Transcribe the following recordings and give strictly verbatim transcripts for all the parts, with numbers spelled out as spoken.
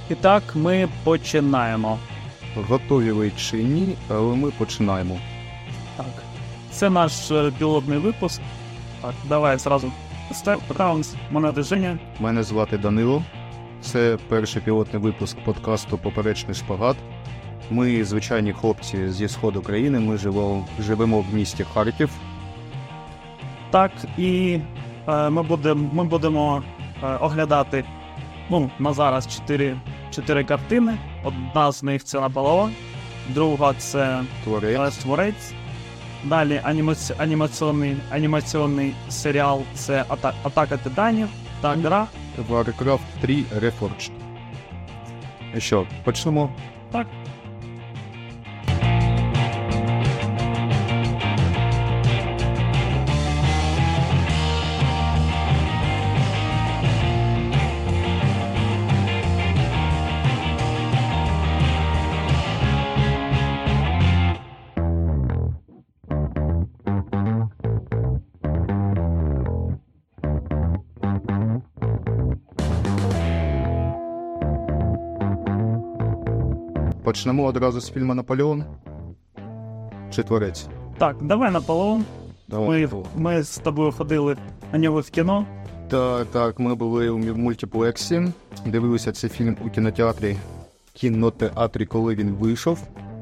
І так, ми починаємо. Готові ви чи ні, але ми починаємо. Так. Це наш е, пілотний випуск. Так, давай зразу степ, раунд, монети Женя. Мене звати Данило. Це перший пілотний випуск подкасту «Поперечний шпагат». Ми звичайні хлопці зі сходу країни, ми живемо, живемо в місті Харків. Так, і е, ми будемо, ми будемо е, оглядати, ну, на зараз чотири, чотири картини. Одна з них це Наполеон, друга це Творець. Творець. Далі анімаці... анімаційний, анімаційний серіал це Ата... Атака Титанів та гра. Warcraft три Reforged. І що, почнемо? Так. Почнемо одразу з фільму «Наполеон» чи «Творець»? Так, давай Наполеон. Давай. Ми, ми з тобою ходили на нього в кіно. Так, так, ми були у мультиплексі, дивилися цей фільм у кінотеатрі, кінотеатрі, коли він вийшов.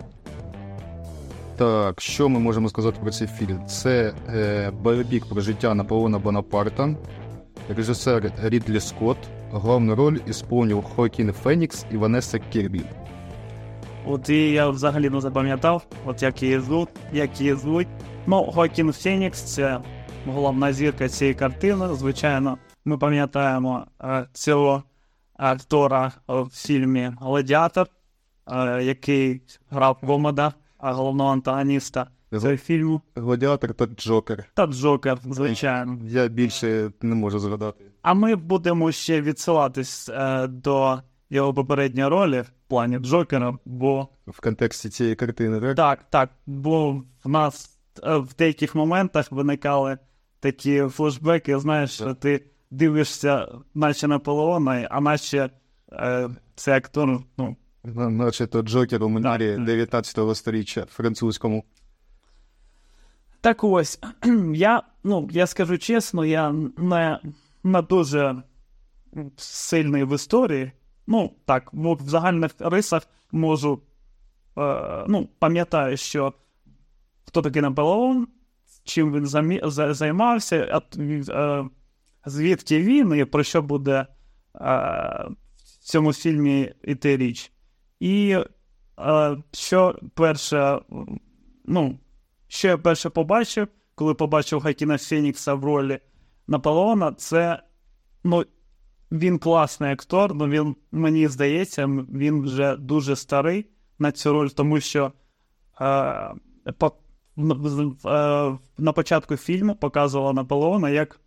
Так, що ми можемо сказати про цей фільм? Це е, байопік про життя Наполеона Бонапарта, режисер Рідлі Скотт, головну роль ісполнив Хоакін Фенікс і Ванеса Кірбі. От і я взагалі не запам'ятав, от як її звуть, як її звуть. Ну, Хоакін Фенікс – це головна зірка цієї картини. Звичайно, ми пам'ятаємо е, цього актора в фільмі «Гладіатор», е, який грав Комода, головного антагоніста цього фільму. Гладіатор та Джокер. Та Джокер, звичайно. Я більше не можу згадати. А ми будемо ще відсилатись е, до його попередньої ролі в плані Джокера, бо... В контексті цієї картини, так? Так, так, бо в нас е, в деяких моментах виникали такі флешбеки, знаєш, що ти дивишся наче Наполеона, а наче е, цей актор, ну... Наче то Джокер у манері дев'ятнадцятого сторіччя французькому. Так ось, я, ну, я скажу чесно, я не, не дуже сильний в історії. Ну, так, в загальних рисах можу, е, ну, пам'ятаю, що хто такий Наполеон, чим він замі, за, займався, а, е, звідки він і про що буде е, в цьому фільмі йти річ. І е, що перше, ну, що я перше побачив, коли побачив Хоакіна Фенікса в ролі Наполеона, це, ну, він класний актор, але він, мені здається, він вже дуже старий на цю роль, тому що е, по, е, на початку фільму показувала Наполеона як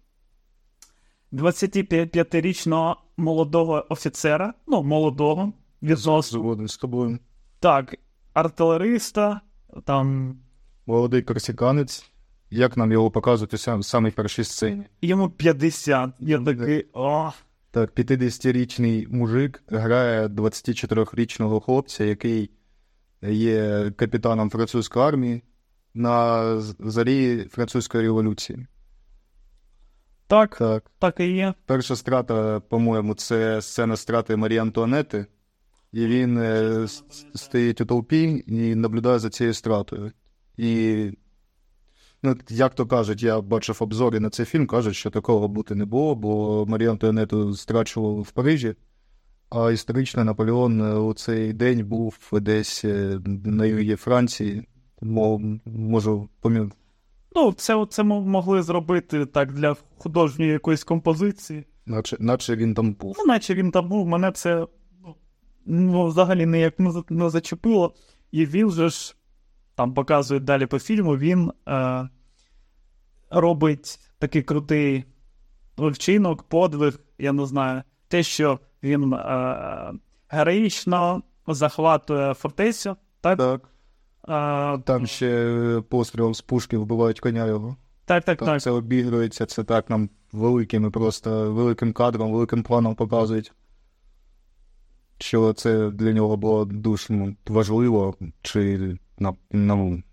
двадцятип'ятирічного молодого офіцера, ну, молодого, відносно. Згоден з тобою. Так, артилериста, там... Молодий корсиканець. Як нам його показувати в самій першій сцені? Йому п'ятдесят. Я такий, о... Так, п'ятдесятирічний мужик грає двадцятичотирирічного хлопця, який є капітаном французької армії на зарі французької революції. Так, Так, так і є. перша страта, по-моєму, це сцена страти Марії Антуанетти. І він е, стоїть у толпі і наблюдає за цією стратою. І, ну, як то кажуть, я бачив обзори на цей фільм, кажуть, що такого бути не було, бо Марію Антуанетту страчували в Парижі, а історично Наполеон у цей день був десь на югі Франції, можу пам'ятати. Ну, це, це могли зробити так для художньої якоїсь композиції. Наче, наче він там був. Ну, наче він там був, мене це, ну, взагалі ніяк не, не зачепило. І він же ж, там показують далі по фільму, він е, робить такий крутий вчинок, подвиг, я не знаю, те, що він е, героїчно захватує фортецю, так? Так. Е, Там ще пострілом з пушки вбивають коня його. Так, так, Так, так. це обігрується, це так нам великими просто, великим кадром, великим планом показують. що це для нього було дуже ну, важливо, чи на, на...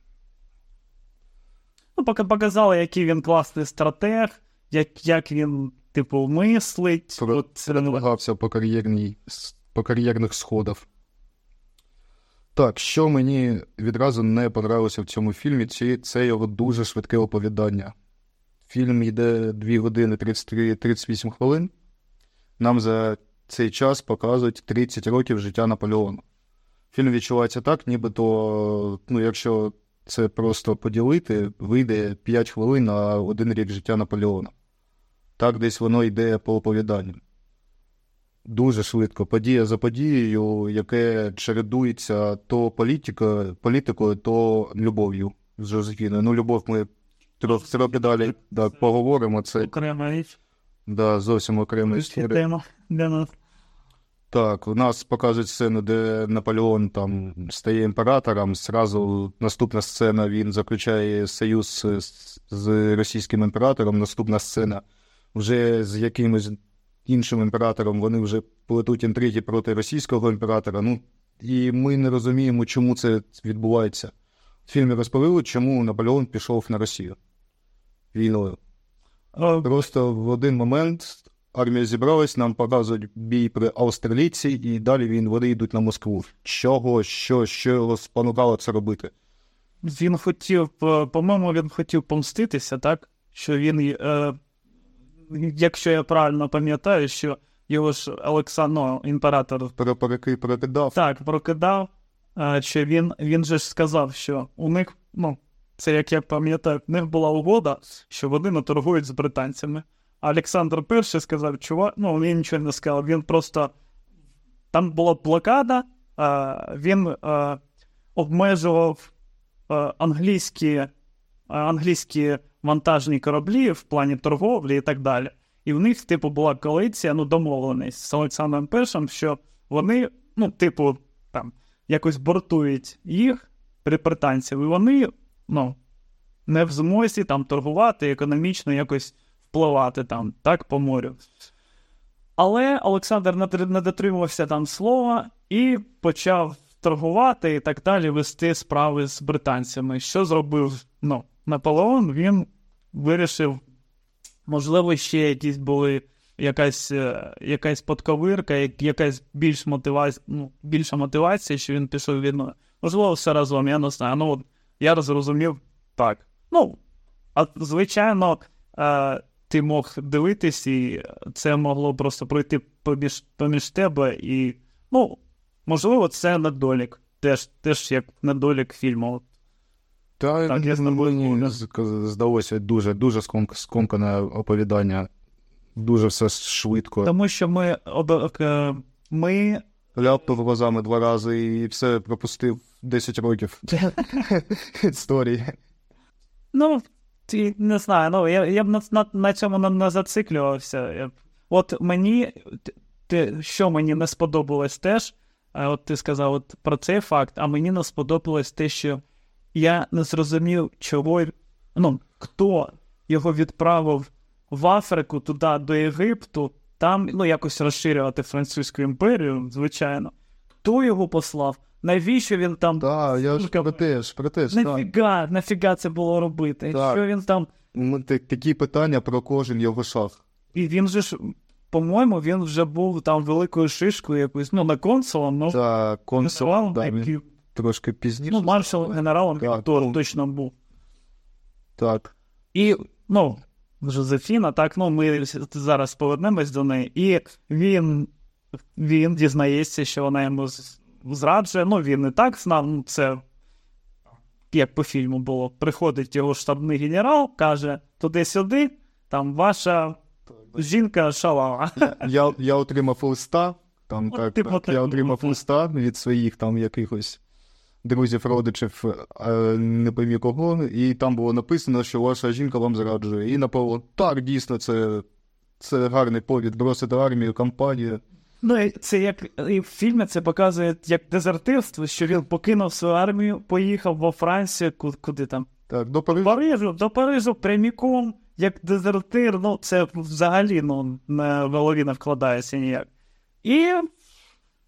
Ну, поки показали, який він класний стратег, як, як він, типу, мислить. Продвигався по, кар'єрній, по кар'єрних сходах. Так, що мені відразу не понравилося в цьому фільмі, це його дуже швидке оповідання. Фільм йде дві години тридцять три тридцять вісім хвилин. Нам за цей час показують тридцять років життя Наполеона. Фільм відчувається так, нібито, ну, якщо це просто поділити, вийде п'ять хвилин на один рік життя Наполеона. Так десь воно йде по оповіданню. Дуже швидко, подія за подією, яке чередується то політикою, політикою, то любов'ю з Жозефіною. Ну, любов ми трохи, трохи далі да, поговоримо. Це окрема річ. Да, зовсім окрема історія. Тема для нас. Так, у нас показують сцену, де Наполеон там стає імператором. Зразу наступна сцена, він заключає союз з, з російським імператором. Наступна сцена вже з якимось іншим імператором, вони вже плетуть інтриги проти російського імператора. Ну, і ми не розуміємо, чому це відбувається. В фільмі розповіли, чому Наполеон пішов на Росію війною. О, Просто в один момент армія зібралась, нам показують бій при Австралійці, і далі він, вони йдуть на Москву. Чого, що, що його спонукало це робити? Він хотів, по- по-моєму, він хотів помститися, так? Що він, е, якщо я правильно пам'ятаю, що його ж Олександр, ну, імператор, Перепереки перекидав. так, прокидав, е, що він, він же ж сказав, що у них, ну, це як я пам'ятаю, в них була угода, що вони не торгують з британцями. А Олександр перший сказав, чувак, ну, він нічого не сказав, він просто, там була блокада, е, він е, обмежував е, англійські, е, англійські вантажні кораблі в плані торговлі і так далі. І в них, типу, була коаліція, ну, домовленість з Олександром Першим, що вони, ну, типу, там, якось бортують їх, британців, і вони, ну, не в змозі там торгувати, економічно якось впливати там, так, по морю. Але Олександр не- не дотримувався там слова і почав торгувати і так далі, вести справи з британцями. Що зробив, ну, Наполеон? Він вирішив, можливо, ще якісь були якась, е, якась подковирка, як- якась більш мотивація, ну, більша мотивація, що він пішов війною. Можливо, все разом, я не знаю. Ну, от, я зрозумів так. Ну, а звичайно, е, ти мог дивитись, і це могло просто пройти поміж, поміж тебе, і, ну, можливо, це недолік. Теж, теж як недолік фільму. Та Так, я з тобою мені згоден. з- здалося дуже, дуже ском- скомкане оповідання. Дуже все швидко. Тому що ми, об- е, ми Ляпнув глазами два рази і все пропустив десять років історії. Ну, ти, не знаю, ну, я, я б на, на, на цьому не, не зациклювався. Я, б- от мені, т- те, що мені не сподобалось теж, а от ти сказав от про цей факт, а мені не сподобалось те, що я не зрозумів, чого, ну, хто його відправив в Африку, туди, до Єгипту, там, ну, якось розширювати Французьку імперію, звичайно. Хто його послав? Навіщо він там? Так, я ж про те ж, про те ж, так. Нафіга, нафіга це було робити? Так. Що він там... М, та- Такі питання про кожен його шаг. І він же ж, по-моєму, він вже був там великою шишкою якоюсь, ну, не консулом, ну, Та консул, генералом, да, він який- трошки пізніше. ну, маршал генералом, Так, то ну. точно був. Так. І, ну, Жозефіна, так, ну, ми зараз повернемось до неї, і він, він дізнається, що вона йому з- зраджує, ну, він і так знав, ну, це, як по фільму було, приходить його штабний генерал, каже, туди-сюди, там ваша жінка шалава. Я, я отримав листа, там Ну, так, типу так, я такого, отримав так. листа від своїх там якихось друзів, родичів, е, не поймі кого, і там було написано, що ваша жінка вам зраджує. І Наполеон, так, дійсно, це, це гарний повід, бросити армію, кампанію. Ну, і це як і в фільмі це показує як дезертирство, що він покинув свою армію, поїхав во Францію, ку- куди там? Так, до В Парижу. Парижу, до Парижу пряміком, як дезертир, ну, це взагалі, ну, не в голові не вкладається ніяк. І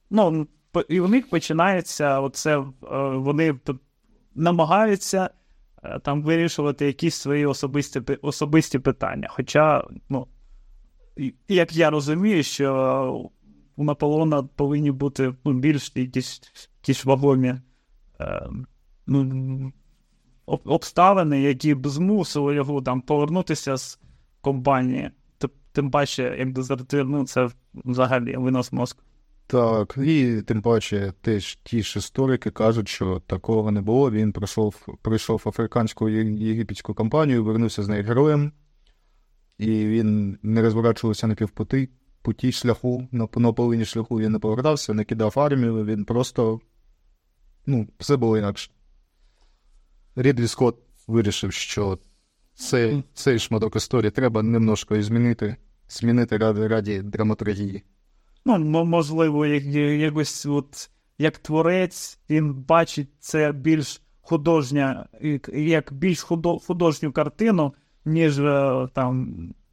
ну, і у них починається оце, вони намагаються там вирішувати якісь свої особисті, особисті питання. Хоча, ну, як я розумію, що у Наполеона повинні бути, ну, більш якісь, якісь вагомі е, ну, обставини, які б змусили його там повернутися з компанії. Тим паче, як дезертир, ну, це взагалі винос мозку. Так, і тим паче теж ті ж історики кажуть, що такого не було. Він пройшов, пройшов африканську єгипетську кампанію, вернувся з нею героєм, і він не розворачувався на півпуті, путі шляху, на, на половині шляху він не повертався, не кидав армію, він просто, ну, все було інакше. Рідлі Скотт вирішив, що цей, цей шматок історії треба немножко змінити, змінити ради, раді драматургії. Ну, можливо, як, якось от, як творець, він бачить це більш художня, як більш худо, художню картину, ніж там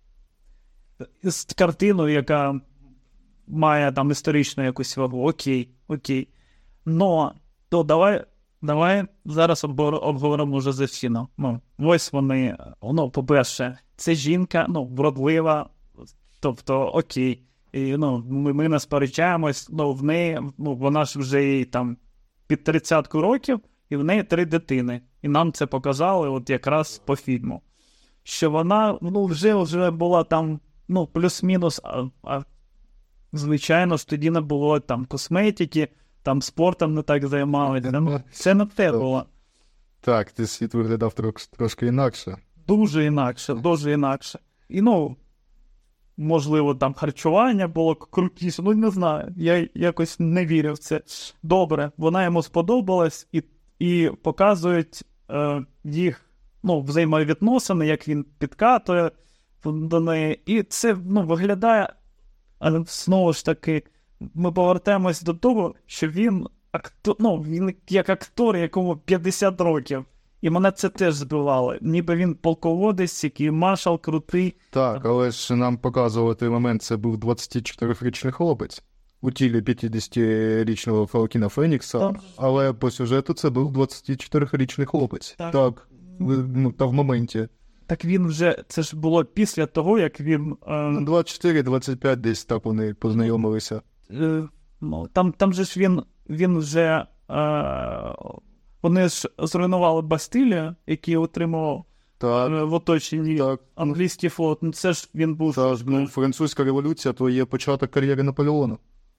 картину, яка має там історичну якусь вагу. Окей, окей. Но, то давай, давай зараз обговоримо Жозефіну. Ну, ось вони, ну, по-перше, це жінка, ну, вродлива, тобто, окей. І, ну, ми, ми не сперечаємось, ну, в неї, ну, вона ж вже їй там під тридцятку років, і в неї три дитини. І нам це показали от якраз по фільму. Що вона, ну, вже, вже була там, ну, плюс-мінус, а, а звичайно ж тоді не було там косметики, там спортом не так займалися. Це не те було. Так, ти світ виглядав трош, трошки інакше. Дуже інакше, дуже інакше. І, ну, можливо, там харчування було крутіше, ну, не знаю, я якось не вірю в це. Добре, вона йому сподобалась, і, і показують е, їх, ну, взаємовідносини, як він підкатує до неї, і це, ну, виглядає, але знову ж таки, ми повертаємось до того, що він, актор, ну, він як актор, якому п'ятдесят років. І мене це теж збивало. Ніби він полководець, який маршал крутий. Так, але ж нам показували той момент, це був двадцятичотирирічний хлопець у тілі п'ятдесятирічного Хоакіна Фенікса, так. Але по сюжету це був двадцятичотирирічний хлопець. Так, так, ну, та в моменті. Так він вже, це ж було після того, як він... Е... двадцять чотири двадцять п'ять десь так вони познайомилися. Е, ну, там, там же ж він, він вже... Е... Вони ж зруйнували Бастилію, який отримав так, в оточенні так. англійський флот. Ну, це ж він був... Так, ну, французька революція, то є початок кар'єри Наполеона.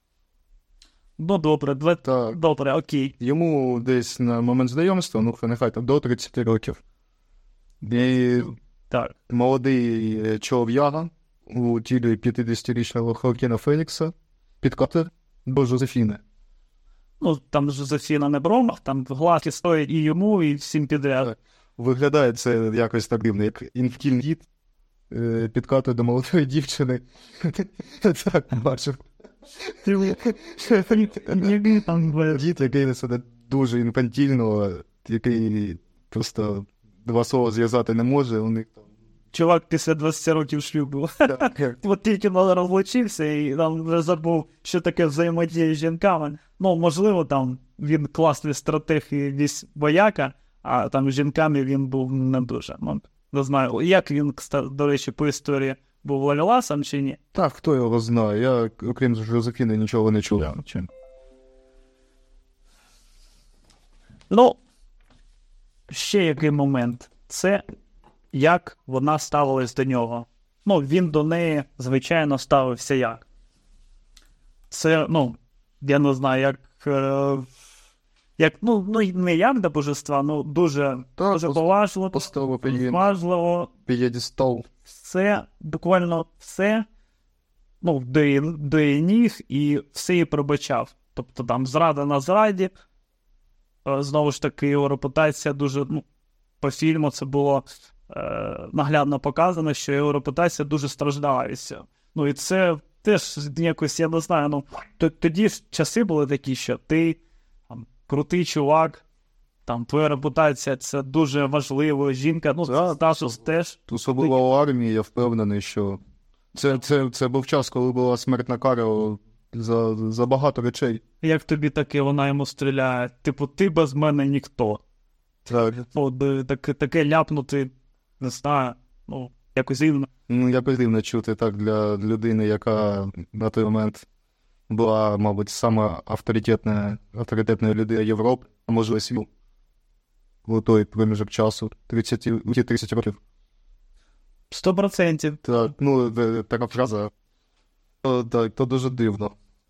Ну, добре, две... так. добре, окей. Йому десь на момент знайомства, ну, нехай там, до тридцяти років. І так. молодий чолов'яга у тілі п'ятдесятирічного Хоакіна Фенікса підкатив до Жозефіни. Ну, там Жозефіна не бромах, там глазки стоять і йому, і всім підряд. Виглядає це якось так дивно, як інфантільний дід підкатує до молодої дівчини. Так, бачив. Дід, який несе дуже інфантільно, який просто два слова зв'язати не може, у них там... Чувак після двадцяти років шлюбу. От тільки розлучився і там вже забув, що таке взаємодія з жінками. Ну, можливо, там він класний стратег і весь вояка, а там з жінками він був не дуже. Ну, не знаю, як він, до речі, по історії був ловеласом чи ні? Так, хто його знає. Я, окрім Жозефіни, нічого не чув. Yeah. Ну, ще який момент. Це як вона ставилась до нього. Ну, він до неї, звичайно, ставився як. Це, ну, я не знаю, як, е, як ну, ну, не як до божества, ну, дуже, так, дуже поважливо, поважливо. П'єдестал. Все, буквально все, ну, до її, до її ніг, і все її пробачав. Тобто, там, зрада на зраді, е, знову ж таки, його репутація дуже, ну, по фільму це було е, наглядно показано, що його репутація дуже страждала. Ну, і це теж якось, я не знаю, ну, тоді ж часи були такі, що ти там, крутий чувак, там, твоя репутація, це дуже важливо, жінка, ну, так, статус теж. Особливо в армії, я впевнений, що це, це, це був час, коли була смертна кара за, за багато речей. Як тобі таке, вона йому стріляє? Типу, ти без мене ніхто. Так. От, таке, таке ляпнути, не знаю, ну, якось дивно. Ну, якось дивно чути так для людини, яка на той момент була, мабуть, сама авторитетна, авторитетна людина Європи, а може світу. У той проміжок часу, тридцять, у ті тридцять років. Сто процентів. Так, ну, така фраза, то, так, то дуже дивно.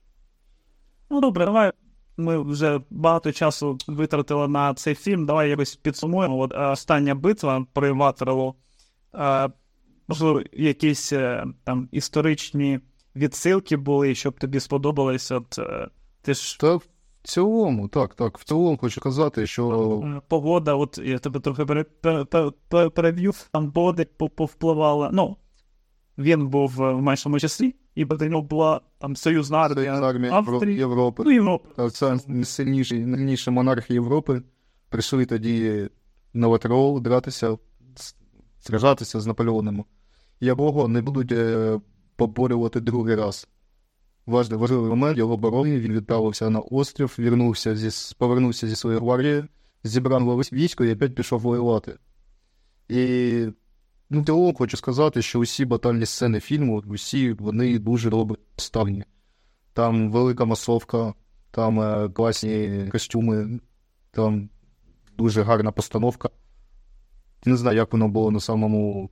Ну, добре, давай. Ми вже багато часу витратили на цей фільм. Давай якось підсумуємо. От, е, остання битва при Ватерлоо. Е, можливо, якісь е, там історичні відсилки були, щоб тобі сподобалось. От, е, ти ж... Та в цілому, так, так, в цілому хочу казати, що... Е, погода, от я тебе трохи пере, пере, пере, переб'ю, там погода повпливала. Ну, він був в меншому числі, і до нього була там союзна армія, армія Австрії, Європи. ну, Європи. Так, це найсильніші, найсильніші монархи Європи прийшли тоді на Ватерлоо дратися, сражатися з Наполеоном. Якого не будуть е, поборювати другий раз. Важливий, важливий момент, його оборони, він відправився на острів, вернувся зі, повернувся зі своєю гвардією, зібрав військо і опять пішов воювати. І, ну, в цілому хочу сказати, що усі батальні сцени фільму, усі вони дуже добре поставлені. Там велика масовка, там е, класні костюми, там дуже гарна постановка. Не знаю, як воно було на самому...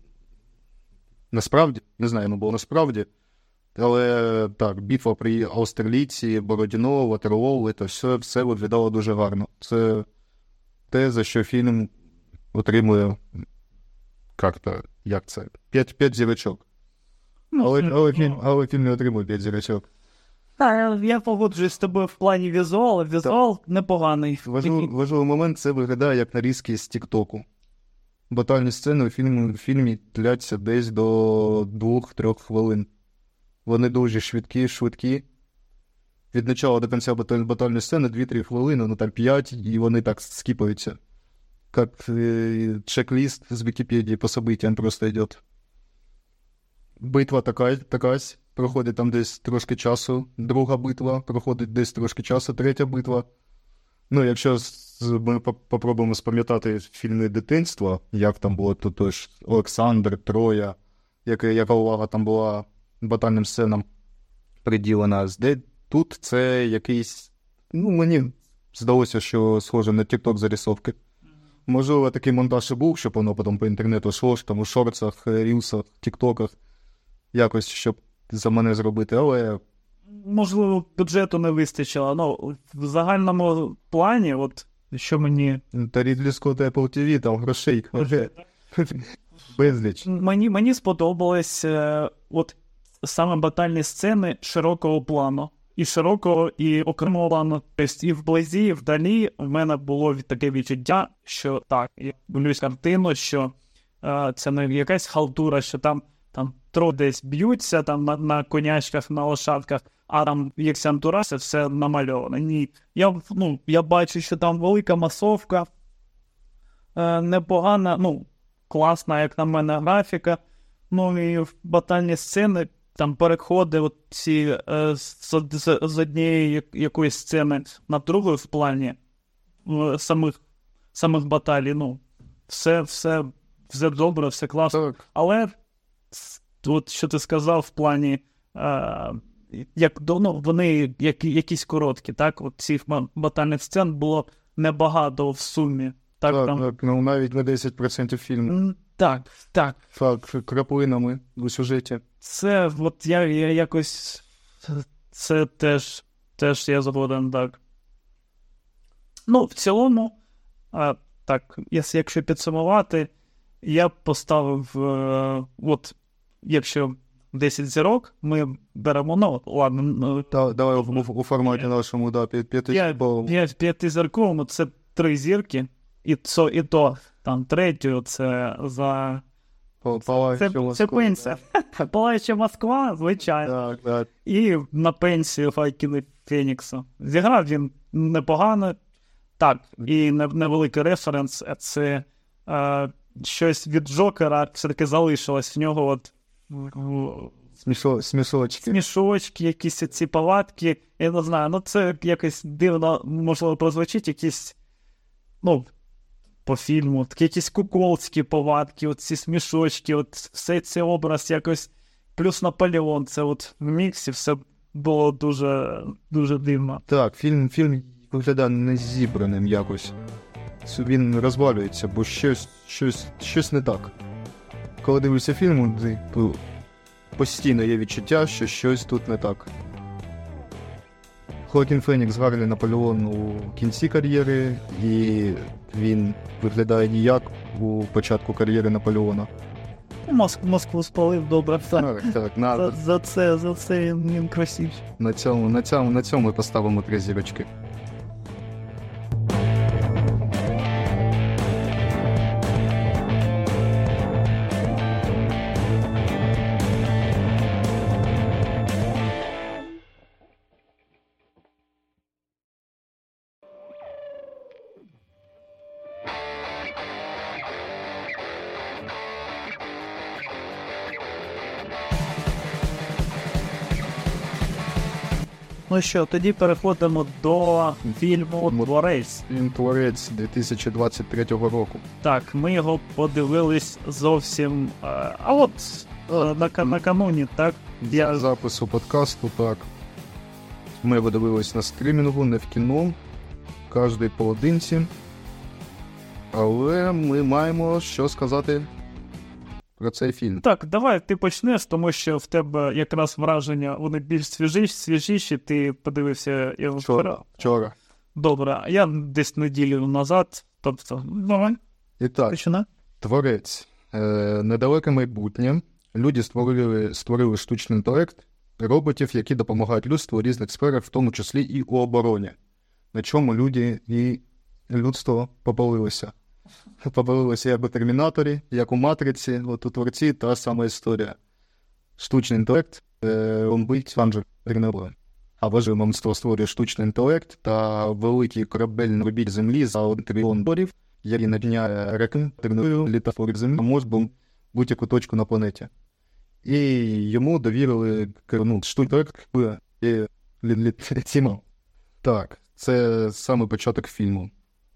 Насправді, не знаю, воно було насправді, але так, битва при Аустерліці, Бородіно, Ватерлоо, це все, все виглядало дуже гарно. Це те, за що фільм отримує, як-то, як це, п'ять, п'ять зірочок. Ну, Але, ну, але, фільм, але фільм не отримує п'ять зірочок. Так, я погоджуюсь з тобою в плані візуалу. Візуал непоганий. Важливий, важливий момент, це виглядає як нарізки з Тік-Току. Батальні сцени у фільмі, в фільмі тляться десь до двох-трьох хвилин. Вони дуже швидкі, швидкі. Від початку до кінця баталь, батальної сцени дві-три хвилини, ну там п'ять, і вони так скіпаються. Як е, чек-лист з Вікіпедії по событиям просто йде. Битва така, такась, проходить там десь трошки часу. Друга битва, проходить десь трошки часу. Третя битва. Ну, якщо ми попробуємо спам'ятати фільми дитинства, як там було тут тож Олександр, Троя, яка, яка увага там була батальним сценам приділена. Де тут це якийсь, ну, мені здалося, що схоже на TikTok зарисовки. Можливо, такий монтаж і був, щоб воно потім по інтернету йшло, там у шорцах, рілсах, тіктоках, якось, щоб за мене зробити, але... Можливо, бюджету не вистачило. Ну, в загальному плані, от, що мені... Та Рідлі Скотт і Apple ті ві, там грошей. Безліч. Мені, мені сподобались е, от саме батальні сцени широкого плану. І широкого, і окремого плану. Тобто і вблизі, і вдалі в мене було таке відчуття, що так, я дивлюсь картину, що е, це не якась халтура, що там, там троє десь б'ються там на, на конячках, на лошадках, а там якийсь антураж, це все намальовано. Ні, я, ну, я бачу, що там велика масовка, е, непогана, ну, класна, як на мене, графіка. Ну і в батальні сцени там переходи от ці е, з, з, з однієї якоїсь сцени на другу в плані е, самих, самих баталій. Ну, все, все, все добре, все класно. Так. Але от що ти сказав в плані, е, як, ну, вони як, якісь короткі, так? От цих батальних сцен було небагато в сумі. Так, Так, там... так, ну навіть на десять відсотків фільму. Так, так. Так, краплинами у сюжеті. Це, от я, я якось, це теж, теж я згоден, так. Ну, в цілому, а, так, якщо підсумувати, я б поставив, е, от, якщо десять зірок, ми беремо, ну, ладно. Та, давай у, у форматі нашому, да, п'ятизірковому. П'ятизірковому, це три зірки, і, це, і то, там, третю, це за... Палаюча Це, Москва. це пенсія. Палаюча Москва, звичайно. Так, так. І на пенсію Хоакіна Фенікса. Зіграв він непогано. Так, і невеликий референс, це е, щось від Джокера все-таки залишилось в нього от в, Смішо, смішочки. Смішочки, якісь ці палатки. Я не знаю, ну це якось дивно, можливо, прозвучить, якісь, ну, по фільму, такі якісь куколські палатки, от ці смішочки, от все цей образ якось, плюс Наполеон, це от в міксі все було дуже, дуже дивно. Так, фільм, фільм виглядає незібраним якось. Він розвалюється, бо щось, щось, щось не так. Коли дивишся фільм, то постійно є відчуття, що щось тут не так. Хоакін Фенікс гарний Наполеон у кінці кар'єри, і він виглядає ніяк у початку кар'єри Наполеона. Моск, Москву спалив добре. Так, так, на, За, за це, за це він красивий. на, цьому, на, цьому, на цьому ми поставимо три зірочки. Ну що, тоді переходимо до фільму «Творець». Фільм «Творець» дві тисячі двадцять третього року. Так, ми його подивились зовсім, е, а от е, на, накануні, так? Для запису подкасту, так. Ми його дивились на стрімінгу, не в кіно, кожний поодинці. Але ми маємо що сказати про цей фільм. Так, давай ти почнеш, тому що в тебе якраз враження, вони більш свіжіші, свіжіші, ти подивився його Вчора. Вчора. Добре, а я десь неділю назад, тобто, давай. І так, Починай. «Творець». Е, недалеке майбутнє. Люди створили, створили штучний інтелект, роботів, які допомагають людству у різних сферах, в тому числі і у обороні. На чому люди і людство попалилися. Попалилися як у «Термінаторі», як у «Матриці», от у «Творці» та сама історія. Штучний інтелект е, бомбить Анджер Тернобиль. А важливе монстро створює штучний інтелект та великий корабель на орбіті Землі за один трильйон доларів, який надняє реки Тернобилю, літав поряд Землі, а може бомб будь-яку точку на планеті. І йому довірили ну, штучний інтелект і літімо. Так, це саме початок фільму.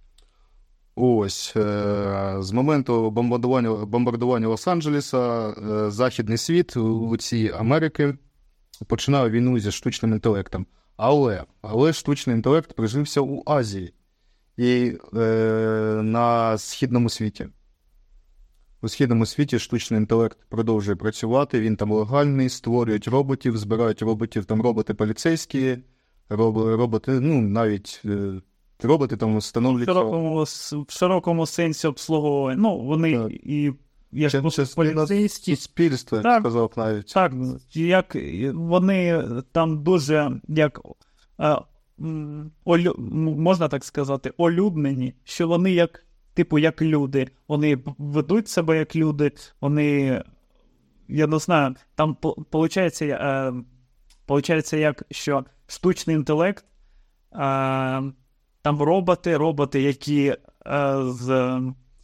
Ось, е- з моменту бомбардування, бомбардування Лос-Анджелеса е- західний світ у цій Америки починає війну зі штучним інтелектом. Але, але штучний інтелект прижився у Азії і е- на східному світі. У східному світі штучний інтелект продовжує працювати, він там легальний, створюють роботів, збирають роботів, там роботи поліцейські, роб- роботи, ну, навіть е- роботи там В встановлюються... широкому, в широкому сенсі обслуговування. Ну, вони Так. і як Це поліцейські. суспільство, я Так. сказав навіть. Так, як вони там дуже, як, е, м, олю, м, можна так сказати, олюднені, що вони як, типу, як люди. Вони ведуть себе як люди, вони, я не знаю, там, по- получається, е, получається як, що штучний інтелект, е, там роботи, роботи, які е, з,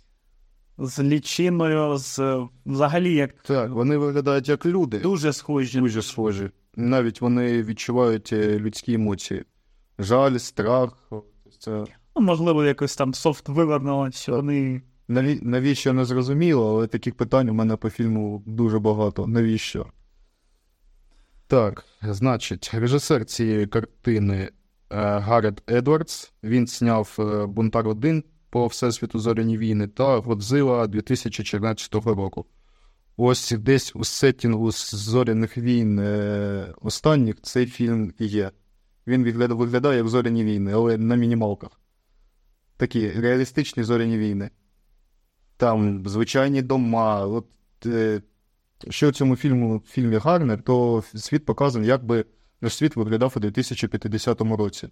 з лічиною, з, взагалі, як Так, вони виглядають як люди. дуже схожі. Дуже схожі. Навіть вони відчувають е, людські емоції. Жаль, страх. Це... Ну, можливо, якось там софт вивернуло, що вони... Наві... Навіщо, не зрозуміло, але таких питань у мене по фільму дуже багато. Навіщо? Так, значить, режисер цієї картини е, Гарет Едвардс. Він зняв е, «Бунтар один» по Всесвіту зоряні війни та «Годзилла» дві тисячі чотирнадцятого року. Ось десь у сеттінгу з зоряних війн е, останніх цей фільм і є. Він виглядає, виглядає як зоряні війни, але на мінімалках. Такі реалістичні зоряні війни. Там звичайні дома. От, е, що в цьому фільму, фільмі гарне, то світ показаний, як би наш світ виглядав у дві тисячі п'ятдесятому році.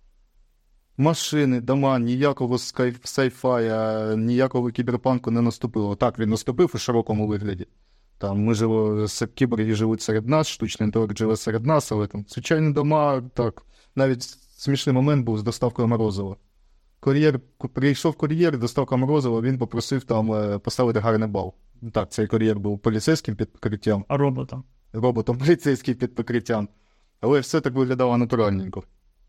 Машини, дома, ніякого скай, сайфая, ніякого кіберпанку не наступило. Так, він наступив у широкому вигляді. Там ми живо, кіберги живуть серед нас, штучний інтелект живе серед нас, але там звичайні дома, так. Навіть смішний момент був з доставкою морозива. Кур'єр, прийшов кур'єр, доставка морозива, він попросив там поставити гарний бал. Так, цей кур'єр був поліцейським під прикриттям. А роботам? роботом поліцейським під покриттям. Але все так виглядало натуральненько.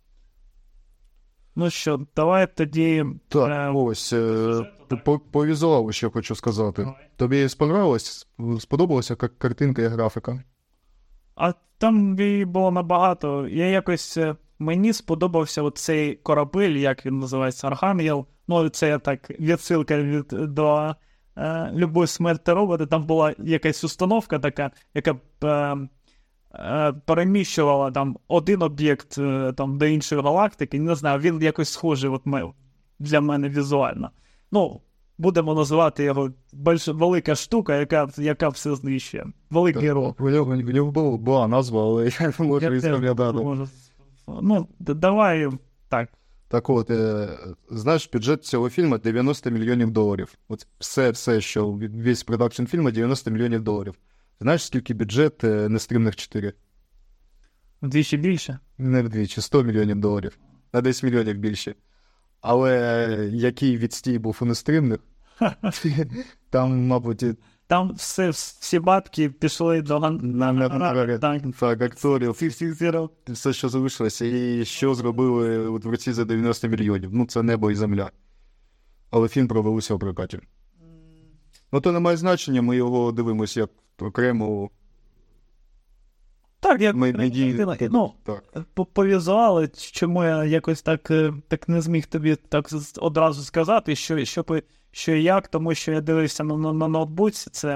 Ну що, давай тоді... Так, е, ось, е, по, по візуалу ще хочу сказати. Давай. Тобі сподобалось, сподобалася кар- картинка і графіка? А там її було набагато. Я якось... е, Мені сподобався оцей корабель, як він називається, Архангел. Ну, це так, відсилка від, до е, «Любов, смерть та роботи». Там була якась установка така, яка е, е, переміщувала там один об'єкт е, там, до іншої галактики. Не знаю, він якось схожий от, ме- для мене візуально. Ну, будемо називати його більш велика штука, яка, яка все знищує. Великий рок. В нього- в нього була- була назва, але я не можу Я її теж згадати. можу- Ну, д- давай так. Так от, е, знаєш, бюджет цього фільму дев'яносто мільйонів доларів. От все, все, що від- весь продакшн фільму дев'яносто мільйонів доларів. Знаєш, скільки бюджет е, «Нестримних чотири»? Вдвічі більше. Не вдвічі, сто мільйонів доларів. На десять мільйонів більше. Але е, який відстій був у «Нестримних», там, мабуть, і Там все, всі бабки пішли до ган... на, на, на, так. так, акторів, Всіх всіх зірок. все, що залишилося, і що зробили у творці за дев'яносто мільйонів. Ну, це небо і земля. Але фільм провалився у прокаті. Ну, то не має значення, ми його дивимося як окремо. Так, як Ми надії... ну, так. по, по візуалу, чому я якось так, е, так не зміг тобі так з- одразу сказати, що, що, по- що і як, тому що я дивився на, на, на ноутбуці це,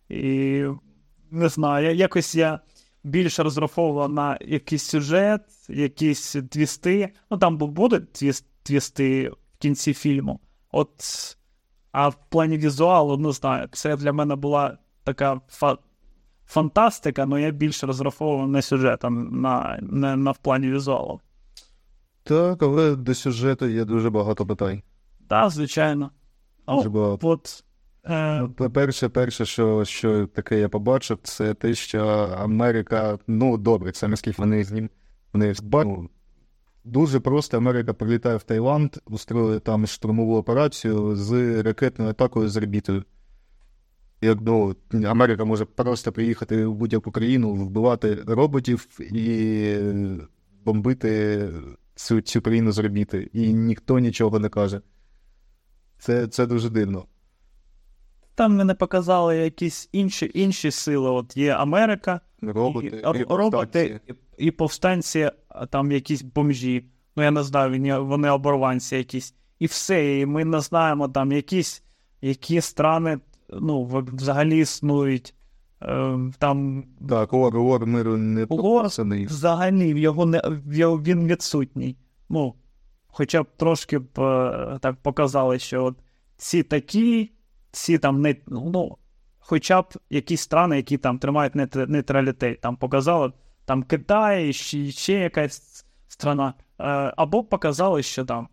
і не знаю, я, якось я більше розраховував на якийсь сюжет, якісь твісти, ну там бу- будуть твіст, твісти в кінці фільму, от, а в плані візуалу, не знаю, це для мене була така фа- фантастика, але я більше розраховував на сюжет, а на, на, на в плані візуалу. Так, але до сюжету є дуже багато питань. Так, звичайно. Дуже О, багато. от, е, Ну, перше, перше, що, що таке я побачив, це те, що Америка, ну, добре, це наскільки вони з ним, вони ну, дуже просто Америка прилітає в Таїланд, устроює там штурмову операцію з ракетною атакою з орбітою. Як, ну, Америка може просто приїхати в будь-яку країну, вбивати роботів і бомбити цю, цю країну з орбіти. І ніхто нічого не каже. Це, це дуже дивно. там мене показали якісь інші, інші сили. От є Америка, Роботи, і, і р- повстанці. роботи і, і повстанці, а там якісь бомжі. Ну, я не знаю, вони, вони оборванці якісь. І все, і ми не знаємо там якісь, які страни, ну, в- взагалі існують. Е, там Так, ор, ор миру не Лор прописаний. взагалі в його не в його, він відсутній. Ну, хоча б трошки б е, так показали, що от ці такі, ці там не ну, хоча б якісь страни, які там тримають нейт- нейтралітет, там показали, там Китай, ще, ще якась страна, е, або показали, що там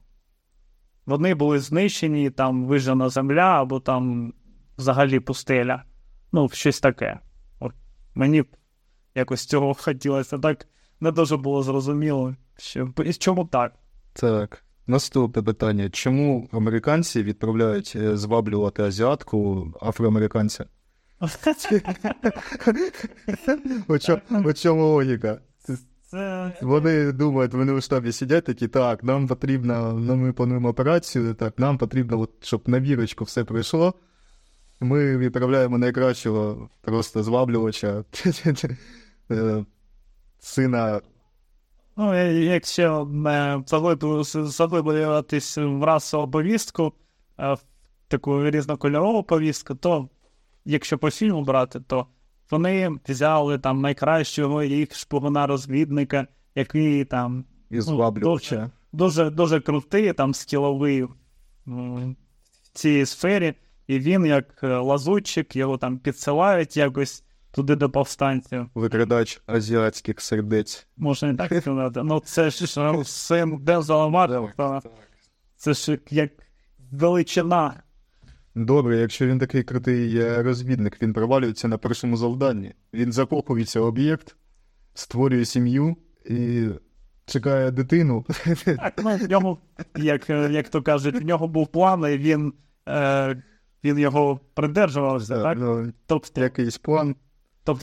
вони були знищені, там вижжена земля, або там взагалі пустеля. Ну, щось таке. От мені б якось цього хотілося. Так не дуже було зрозуміло, що і чому так. Так. Наступне питання. Чому американці відправляють е, зваблювати азіатку афроамериканця? У чо- у чому логіка? Це Вони думають, вони у штабі сидять такі, так, нам потрібно, ну, ми плануємо операцію, так, нам потрібно, от, щоб на вірочку все пройшло. Ми відправляємо найкращого просто зваблювача, е, сина. Ну, я- якщо не заглиблю- заглиблюватись в расову повістку, е, в таку різнокольорову повістку, то якщо по фільму брати, то вони взяли там найкращого їх шпигуна-розвідника, який там І ну, зваблювача. дуже, дуже крутий, там скіловий м, в цій сфері, і він як е, лазутчик, його там підсилають якось туди до повстанців. Викрадач азіатських сердець. Можна і так сказати. Ну, це ж е, син Дензела Вашингтона. Це ж як величина. Добре, якщо він такий крутий е, розвідник, він провалюється на першому завданні. Він закохується в об'єкт, створює сім'ю і чекає дитину. Так, ну, в нього, як, е, як то кажуть, в нього був план, і він, е, він його придержувався, так? Ну, Тобто, якийсь план. тобто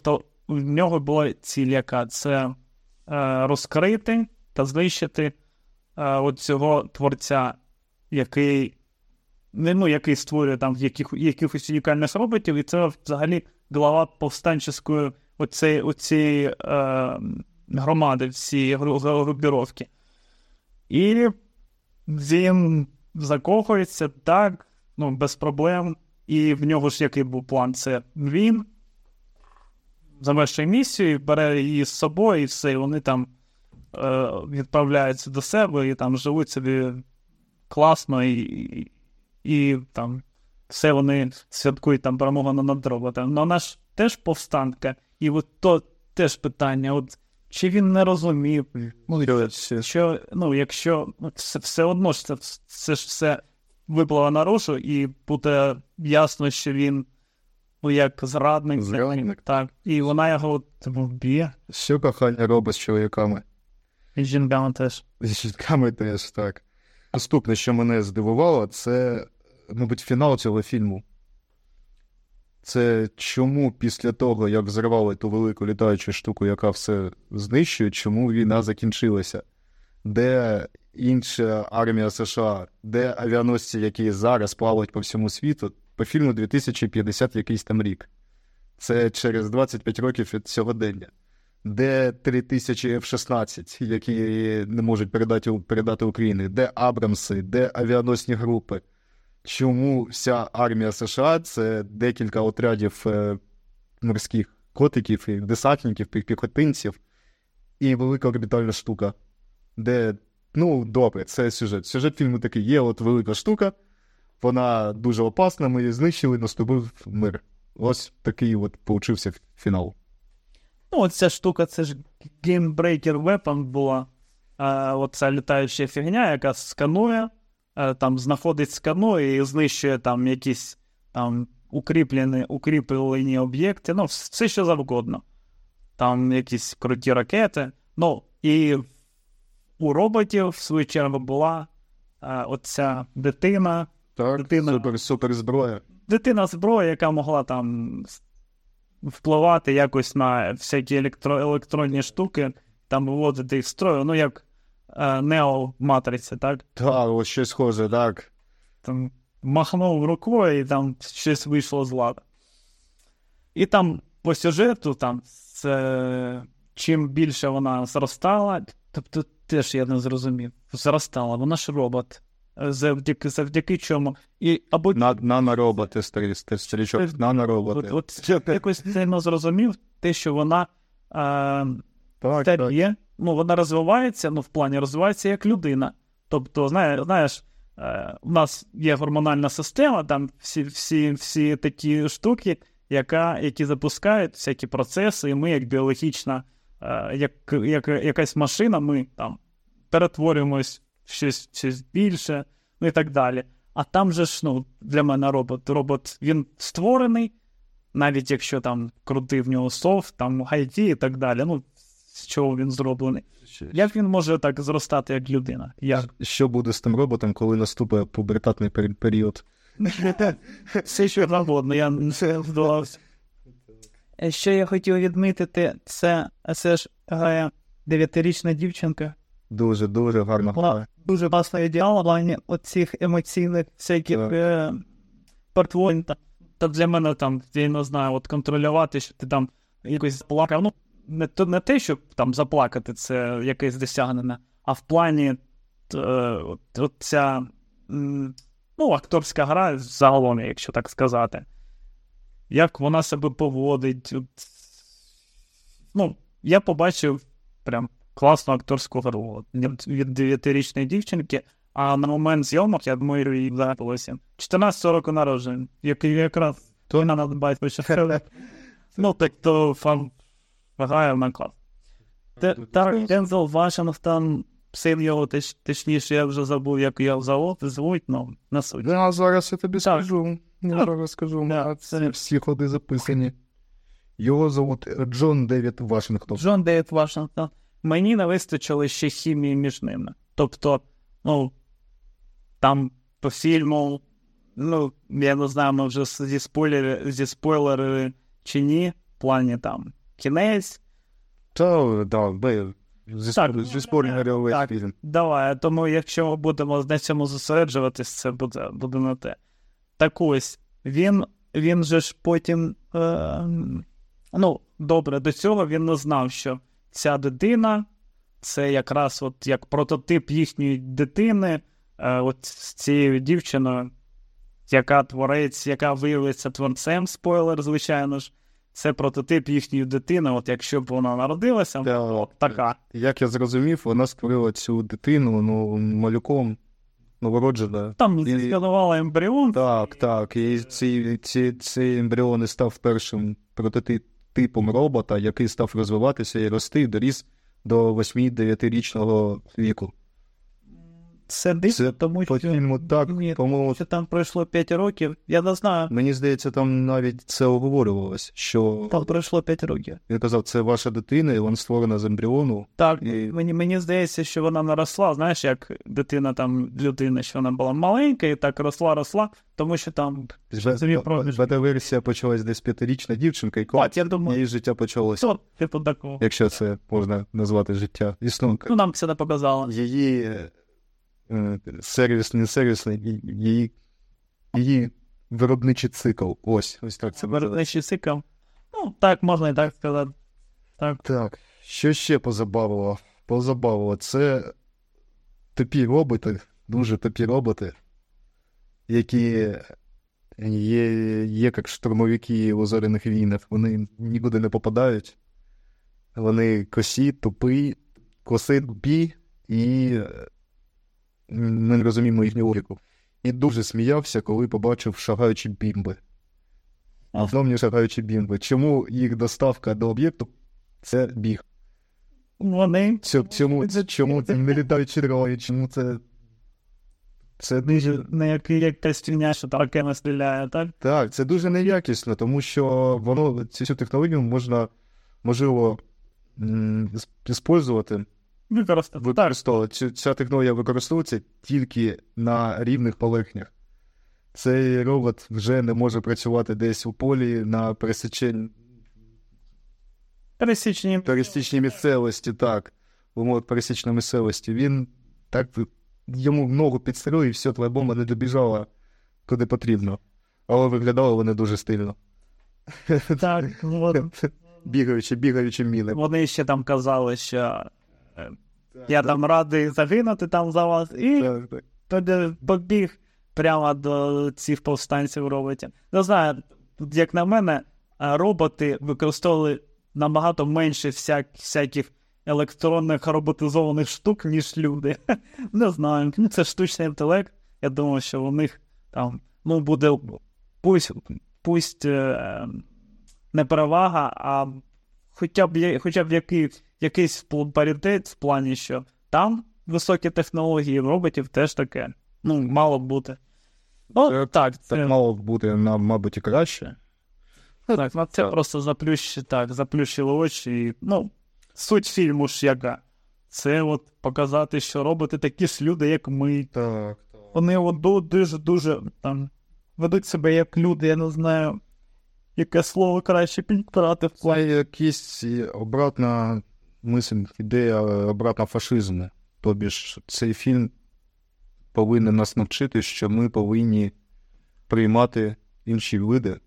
в нього була ціль яка? Це е, розкрити та знищити е, от цього творця, який, ну, який створює там яких, якихось унікальних роботів, і це взагалі глава повстанческої оцеї, оцеї е, громади, всі групіровки. І він закохується, так, ну, без проблем. І в нього ж який був план? Це він завершує місію, бере її з собою, і все, і вони там е, відправляються до себе, і там живуть собі класно, і, і, і там все вони святкують там перемогу над роботом. Ну, вона ж теж повстанка, і от то теж питання, от чи він не розумів, ну, що, ну, якщо ну, все, все одно ж це, це ж все випливе наружу, і буде ясно, що він, ну, як зрадник, Зрадник. Так, і вона його от, вб'є. Що кохання робить з чоловіками? І з жінками теж. З жінками теж, так. Наступне, що мене здивувало, це, мабуть, фінал цього фільму. Це чому після того, як взривали ту велику літаючу штуку, яка все знищує, чому війна закінчилася? Де інша армія США, де авіаносці, які зараз плавають по всьому світу, по фільму дві тисячі п'ятдесят якийсь там рік. Це через двадцять п'ять років від сьогодення. Де три тисячі еф шістнадцять, які не можуть передати, передати Україні, де Абрамси, де авіаносні групи. Чому вся армія США – це декілька отрядів е, морських котиків, і десантників, піхотинців і велика орбітальна штука, де, ну, добре, це сюжет. Сюжет фільму такий, є от велика штука, вона дуже опасна, ми її знищили, наступив мир. Ось такий от получився фінал. Ну, от ця штука, це ж Game Breaker Weapon була, а, оця літаюча фігня, яка сканує, а, там знаходить сканує і знищує там якісь там укріплені, укріплені об'єкти, ну, все що завгодно. Там якісь круті ракети. Ну, і у роботів, в свою чергу, була а, оця дитина. Так, дитина, супер, супер зброя. Дитина зброя, яка могла там впливати якось на всякі електро, електронні штуки, там виводити їх з строю, ну як е, Нео в Матриці, так? Так, ось щось схоже, так. Там махнув рукою і там щось вийшло з ладу. І там по сюжету, там, це, чим більше вона зростала, тобто теж я не зрозумів, зростала, вона ж робот. Завдяки, завдяки чому. І, або... На, нанороботи, старі, старічок, нанороботи. От, от якось сильно зрозумів те, що вона е, так, старіє, ну, вона розвивається, ну, в плані розвивається як людина. Тобто, знаєш, знаєш е, у нас є гормональна система, там всі, всі, всі такі штуки, яка, які запускають всякі процеси, і ми, як біологічна, е, як, як якась машина, ми там перетворюємось щось, щось більше, ну і так далі. А там же ж, ну, для мене робот, робот, він створений, навіть якщо там крутий в нього софт, там ай ті і так далі, ну, з чого він зроблений. Як він може так зростати, як людина? Як? Що буде з тим роботом, коли наступить пубертатний період? Все, що завгодно, я не здавався. Що я хотів відмітити, це, це ж грає дев'ятирічна дівчинка. Дуже, дуже гарно грає. Дуже класно ідеал в плані оцих емоційних всяких е, портволень. Та для мене там, я не знаю, от контролювати, що ти там якось заплакав. Ну, не, то, не те, щоб там заплакати, це якесь досягнення, а в плані е, от, от ця, м, ну, акторська гра загалом, якщо так сказати. Як вона себе поводить. От, ну, я побачив прям класну акторську гру від дев'ятирічної дівчинки, а на момент зйомок, я думаю, їй запилося. чотирнадцятого року народження, який якраз то вона надбать почав. Ну, так то фан грає на клас. Так, Дензел Вашингтон, син його, точніше, я вже забув, як його звуть, ну, на суть. Я зараз я тобі скажу. Я зараз скажу. Це всі ходи записані. Його звуть Джон Девід Вашингтон. Джон Девід Вашингтон. Мені не вистачило ще хімії між ними. Тобто, ну, там по фільму, ну, я не знаю, ми вже зі спойлери, зі спойлери чи ні, в плані там кінець. Та, да, бе, зі Так, спор- зі спойлерів так. фільм. Давай, тому якщо ми будемо на цьому зосереджуватись, це буде, буде на те. Так ось, він, він же ж потім, е, ну, добре, до цього він не знав, що ця дитина, це якраз от як прототип їхньої дитини, е, от з цією дівчиною, яка творець, яка виявиться творцем, спойлер, звичайно ж, це прототип їхньої дитини, от якщо б вона народилася, Да. от така. Як я зрозумів, вона створила цю дитину, ну, малюком, новороджена. Там І- згадувала ембріон. Так, так. І ці, ці, цей ембріон і став першим прототипом робота, який став розвиватися і рости, і доріс до восьми-дев'ятирічного віку. Це дивно, Це тому По що, фільму так, ні, по-моєму, що там пройшло п'ять років, я не знаю, мені здається, там навіть це оговорювалось, що там пройшло п'ять років. він казав, це ваша дитина, і вона створена з ембріону. Так, І- мені, мені здається, що вона не росла, знаєш, як дитина там, людина, що вона була маленька і так росла-росла, тому що там собі проміжки. Бета-версія почалась десь п'ятирічна дівчинка, і От, клас, я думаю, її життя почалося, все, типу такого. якщо це можна назвати життя. Існунка. Ну, нам це не показало. Її е, сервісний, не сервісний, ї- її, її виробничий цикл. Ось, ось так це називається. Виробничий цикл. Ну, так, можна і так сказати. Так. Так, що ще позабавило? Позабавило. Це тупі роботи, дуже тупі роботи, які є, є як штурмовики у зоряних війнах. Вони нікуди не попадають. Вони косі, тупі, коси тупі і е, ми не розуміємо їхню логіку. І дуже сміявся, коли побачив шагаючі бімби. Автономні шагаючі бімби. Чому їх доставка до об'єкту – це біг? Вони Цьому, чому, чому це не літаючі герої? Чому це... Це дуже... не як, як костюня, що тараками стріляє, так? Так, це дуже неякісно, тому що воно, цю цю технологію можна, можливо, м, із- використовувати. Використати. Так. Використовувати. Цю- Ця технологія використовується тільки на рівних поверхнях. Цей робот вже не може працювати десь у полі на пересіченні Пересічні. пересічній місцевості, так, в умовах пересічної місцевості. Він так, йому в ногу підстрелив, і все, твоя бомба не добіжала куди потрібно. Але виглядало вони дуже стильно. Так, от. Бігаючи, бігаючи міни. Вони ще там казали, що е, я там радий загинути там за вас, і Так, так. тоді побіг прямо до цих повстанців роботів. Не знаю, як на мене, а, роботи використовували набагато менше всяк, всяких електронних роботизованих штук, ніж люди. Не знаю, ну, це штучний інтелект. Я думаю, що у них там, ну, буде пусть, пусть е, не перевага, а хоча б, є- хоча б який, якийсь пл- паритет в плані, що там високі технології роботів теж таке. Ну, мало б бути. Ну, Так, так, це, Так мало б бути, нам, мабуть, і краще. так, ну, це просто заплющ, так, заплющили очі. І, ну, суть фільму ж яка? Це от показати, що роботи такі ж люди, як ми. Так, так. Вони от ду- дуже-дуже там ведуть себе як люди, я не знаю, яке слово краще підбирати в плані. Це якась обратна мисль, ідея обратна фашизму. Тобі ж цей фільм повинен нас навчити, що ми повинні приймати інші види.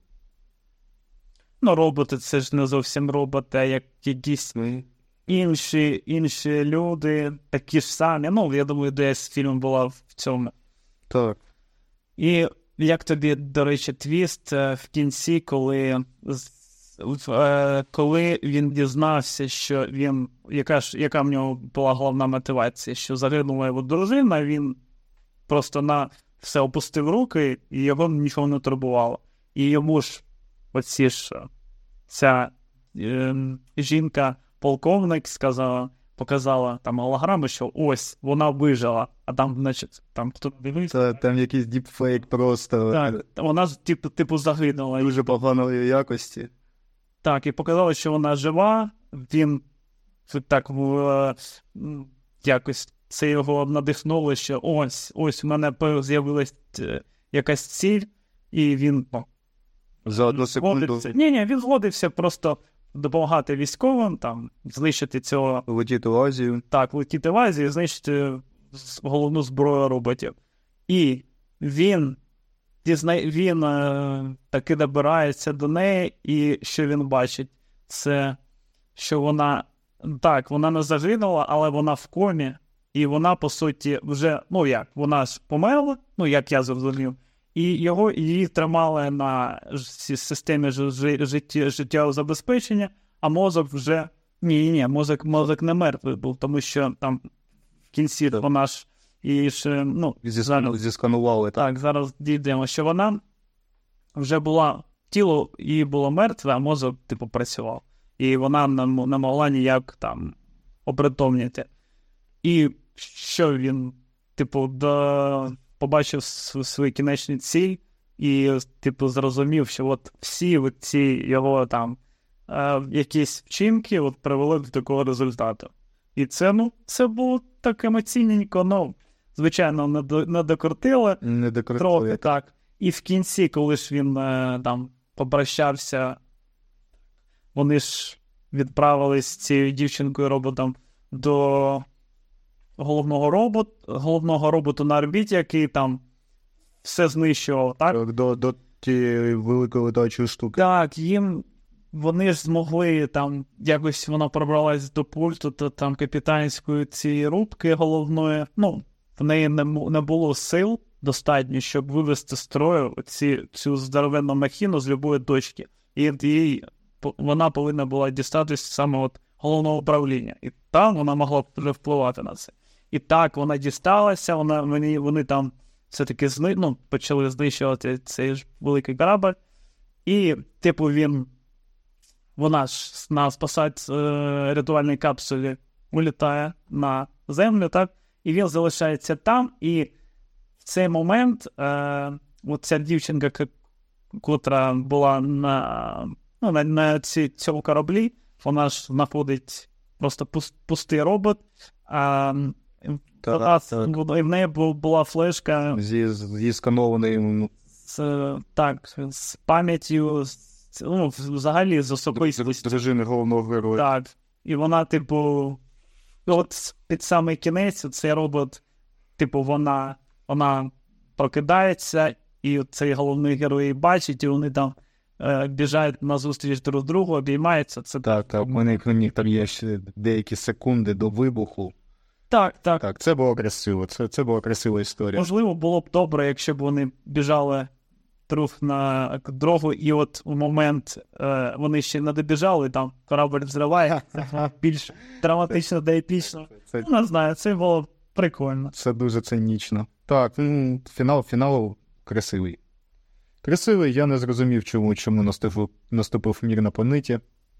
Ну, роботи це ж не зовсім роботи, а як якісь Ми інші, інші люди, такі ж самі. Ну, я думаю, десь фільм була в цьому. Так. І як тобі, до речі, твіст е, в кінці, коли, з- е, коли він дізнався, що він, яка ж, яка в нього була головна мотивація, що загинула його дружина, він просто на все опустив руки, і його нічого не турбувало. І йому ж оці ж е, ця е, жінка-полковник сказала, показала там голограми, що ось, вона вижила, а там, значить, там хто дивився, Це там якийсь діпфейк просто так, вона ж типу, типу загинула. дуже поганої якості. Так, і показали, що вона жива, він так в, е, м, якось це його надихнуло, що ось, ось у мене з'явилась е, якась ціль, і він ну, За одну секунду. згодився. Ні, ні, він згодився просто допомагати військовим, там, знищити цього... Летіти в Азію. Так, летіти в Азію і знищити головну зброю роботів. І він, дізна... він е, таки добирається до неї, і що він бачить? Це, що вона, так, вона не загинула, але вона в комі, і вона, по суті, вже, ну як, вона ж померла, ну як я зрозумів, і його, її тримали на цій системі життя, життєвого забезпечення, а мозок вже, ні-ні, мозок, мозок не мертвий був, тому що там в кінці вона ж, і ж, ну, Зіскану, зісканували. Так, зараз дійдемо, що вона вже була, тіло її було мертве, а мозок, типу, працював. І вона не, не могла ніяк там опритомніти. І що він, типу, до... побачив свої кінечні цілі і, типу, зрозумів, що от всі от ці його там е, якісь вчинки от привели до такого результату. І це, ну, це було так емоційненько, ну, звичайно, не, до, не докрутили. Не докрутили. Трохи, так. І в кінці, коли ж він е, там попрощався, вони ж відправились з цією дівчинкою-роботом до головного робот, головного роботу на орбіті, який там все знищував, так? Так, до, до тієї великої летачої штуки. Так, їм, вони ж змогли там, якось вона пробралась до пульту, то там капітанської цієї рубки головної, ну, в неї не, не було сил достатньо, щоб вивести з строю ці, цю здоровенну махіну з любої точки. І їй, вона повинна була дістатися саме от головного управління. І там вона могла вже впливати на це. І так, вона дісталася, вона, вони, вони там все-таки зни, ну, почали знищувати цей ж великий корабль. І, типу, він, вона ж на спасать е, рятувальній капсулі улітає на землю, так? І він залишається там, і в цей момент е, оця дівчинка, котра була на, ну, на, на ці, цьому кораблі, вона ж знаходить просто пуст, пустий робот, а, так, а так. і в неї була флешка зі, зі сканованою, з, так, з пам'яттю, з, ну, взагалі з особистістю. дружини головного героя. Так, і вона, типу, от під самий кінець цей робот, типу, вона, вона прокидається, і цей головний герой її бачить, і вони там е, біжають назустріч друг другу, обіймаються. Це Так, так, у них, у них там є ще деякі секунди до вибуху. Так, так. Так, це було красиво, це, це була красива історія. Можливо, було б добре, якщо б вони біжали друг на дорогу, і от у момент е, вони ще не добіжали, там корабль взриває, більш драматично та епічно. Це, Ну, не знаю, це було прикольно. це дуже цинічно. Так, м, фінал, фінал красивий. Красивий, я не зрозумів, чому, чому наступив, наступив мір на планеті.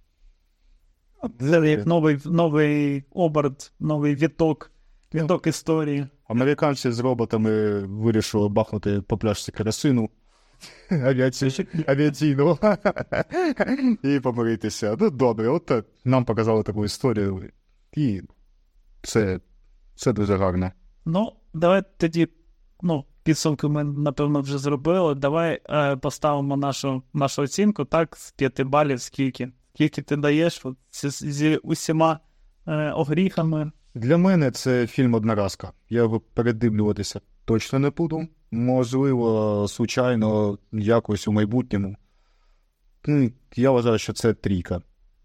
Це як новий, новий оберт, новий віток, віток історії. Американці з роботами вирішили бахнути по пляшці керосину авіаці... авіаційного і помиритися. Ну, добре, от так. Нам показали таку історію. І це, це дуже гарно. Ну, давай тоді, ну, підсумки ми, напевно, вже зробили. Давай е, поставимо нашу, нашу оцінку, так, з п'яти балів, скільки. Скільки ти даєш от, зі, зі усіма е, огріхами. Для мене це фільм одноразка. Я його передивлюватися точно не буду. Можливо, случайно, якось у майбутньому. Я вважаю, що це трійка.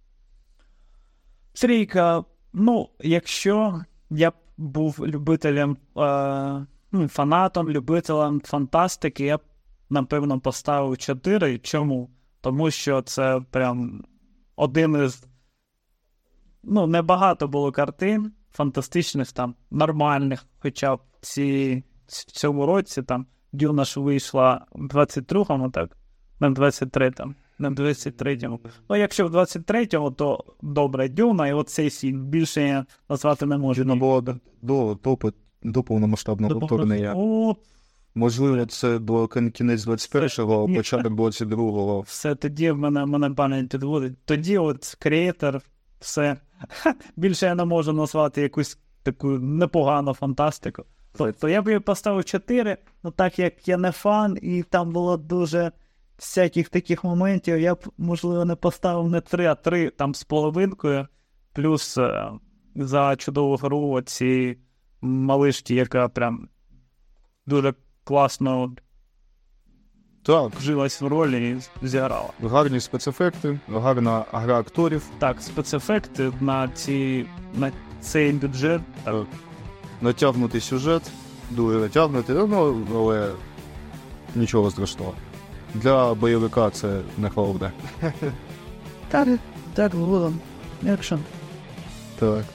Трійка, ну, якщо я б був любителем, е, ну, фанатом, любителем фантастики, я б, напевно, поставив чотири. Чому? Тому що це прям один із, ну, небагато було картин фантастичних, там, нормальних, хоча б ці, в цьому році, там, Дюна ж вийшла в двадцять другому, так? Не в двадцять третьому. Не в двадцять третьому. Ну, якщо в двадцять третьому, то добре, Дюна, і от цей фільм. Більше я назвати не можу. Дюна було до, до, до, до повномасштабного вторгнення. О, Можливо, це було кінець двадцять першого, а початок двадцять другого. все, тоді в мене, мене пам'ять підводить. Тоді от креатор, все. Більше я не можу назвати якусь таку непогану фантастику. То, то я б її поставив чотири, ну так як я не фан, і там було дуже всяких таких моментів я б, можливо, не поставив не три, а три там з половинкою, плюс е, за чудову гру оці малишки, яка прям дуже класно Так, вжилась в ролі і зіграла. гарні спецефекти, гарна гра акторів. Так, спецефекти на, ці, на цей бюджет. Так. Натягнутий сюжет, дуже натягнутий, ну, але нічого страшного. Для бойовика це не головне. Так, так, згодом. Екшен. Так.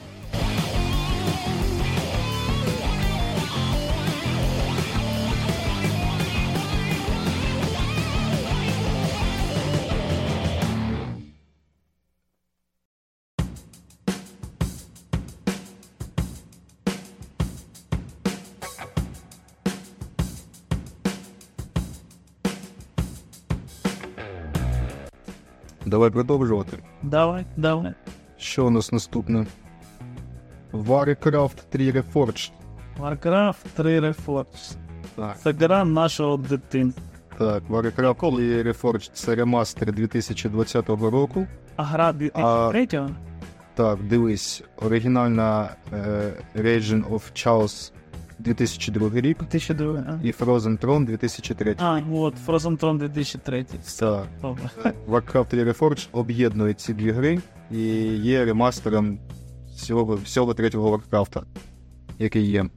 Давай продовжувати. Давай, давай. Що у нас наступне? Warcraft три Reforged. Warcraft три Reforged. Так. Це гра нашого дитинства. Так, Warcraft три Reforged – це ремастер дві тисячі двадцятого року. А гра дві тисячі третього? Так, дивись, оригінальна е, Region of Chaos дві тисячі другий рік дві тисячі другий, а? і Frozen Throne дві тисячі третій. А, от, Frozen Throne дві тисячі третій. Так. Добре. Warcraft три Reforged об'єднує ці дві гри і є ремастером всього, всього третього Warcraft, який є.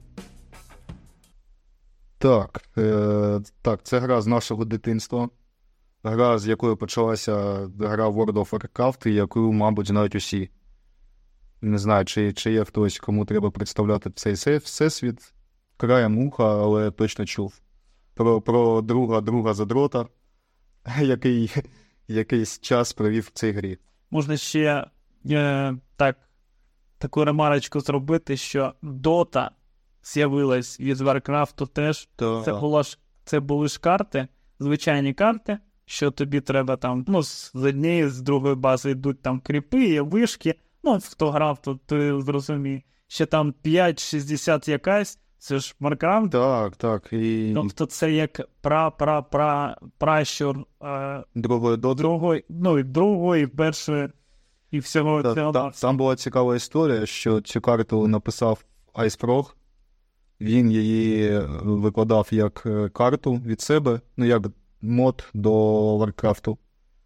Так, е, так, це гра з нашого дитинства. Гра, з якою почалася гра World of Warcraft, яку, мабуть, знають усі. Не знаю, чи, чи є хтось, кому треба представляти цей всесвіт. Краєм уха, але точно чув. Про, про друга друга задрота, який якийсь час провів в цій грі. Можна ще е, так, таку ремарочку зробити, що Dota з'явилась від Warcraft теж. То... Це, було ж, це були ж карти, звичайні карти, що тобі треба там, ну, з однієї, з другої бази йдуть там кріпи, вишки. Ну, хто грав, то ти зрозуміє. Ще там п'ять шістдесят якась, це ж Warcraft. Так, так. І... Тобто це як пра-пра-пра-пращур е, другої до другої, ну, і другої, і першої, і всього та, цього. та, там була цікава історія, що цю карту написав Iceprog. Він її викладав як карту від себе, ну, як мод до Warcraft.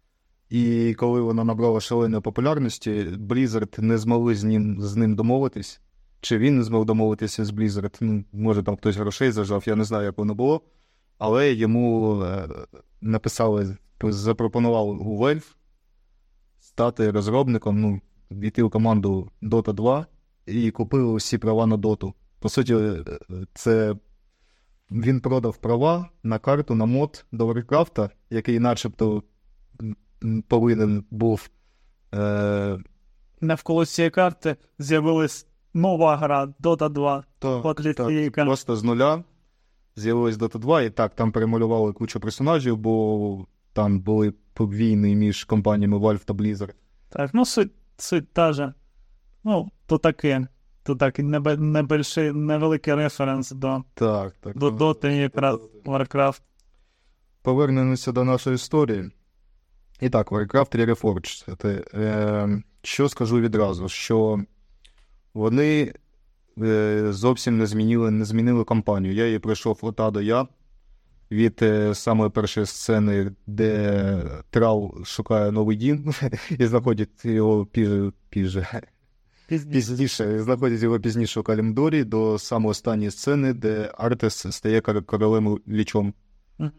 І коли вона набрала шаленої популярності, Blizzard не змогли з ним, з ним домовитись. Чи він не змог домовитися з Blizzard, ну, може там хтось грошей зажав, я не знаю, як воно було. Але йому е, написали, запропонували у Valve стати розробником, ну, війти у команду Dota два і купили всі права на Доту. По суті, це він продав права на карту, на мод до Warcraft, який начебто повинен був... Е... Навколо цієї карти з'явилась нова гра Dota два. То, так, просто з нуля з'явилась Dota два, і так, там перемалювали кучу персонажів, бо там були війни між компаніями Valve та Blizzard. Так, ну суть, суть та же. Ну, то таке. То так, небольший, невеликий референс до, так, так, до Dota і якраз Warcraft. Повернемося до нашої історії. І так, Warcraft три Reforged. Це, е, що скажу відразу, що вони е, зовсім не змінили, не змінили кампанію. Я її пройшов от А до Я, від е, самої першої сцени, де Трал шукає новий дім і знаходить його пізже, пізже, пізніше, знаходить його пізніше у Калімдорі, до самої останньої сцени, де Артес стає королем лічом. Mm-hmm.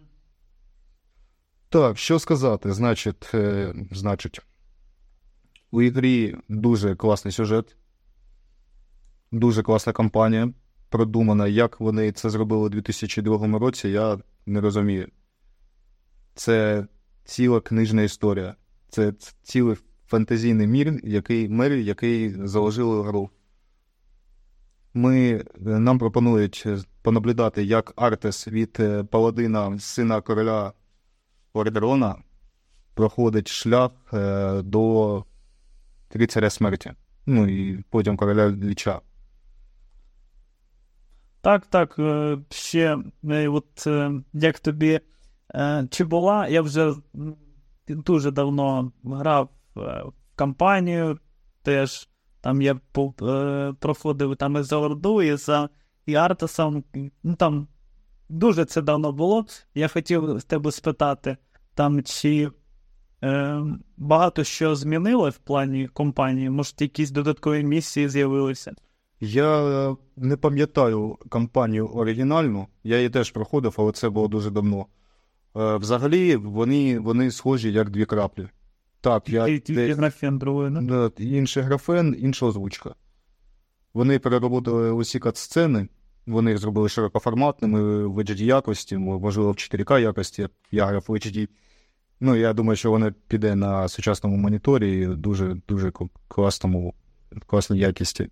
Так, що сказати? Значить, е, значить, у ігрі дуже класний сюжет, дуже класна кампанія, продумана. Як вони це зробили у дві тисячі другому році, я не розумію. Це ціла книжна історія. Це цілий фантазійний мір, який, мир, який заложили гру. Ми, нам пропонують понаблюдати, як Артес від паладина, сина короля Ордерона, проходить шлях е, до Трицаря Смерті. Ну і потім короля Ліча. Так, так. Ще, от, як тобі Е, чи була, я вже дуже давно грав в кампанію, теж там я е, проходив там і за Орду, і за і Артасом, ну там дуже це давно було. Я хотів з тебе спитати, там чи е, багато що змінило в плані кампанії, може якісь додаткові місії з'явилися? Я не пам'ятаю кампанію оригінальну, я її теж проходив, але це було дуже давно. Е, взагалі, вони, вони схожі як дві краплі. Так, я... Тільки де... графен другої, не? Да, інший графен, інша озвучка. Вони переробили усі кат-сцени, вони їх зробили широкоформатними в ейч ді якості, можливо в чотири ка якості, я грав в ейч ді. Ну, я думаю, що воно піде на сучасному моніторі, дуже, дуже класному, класній якості.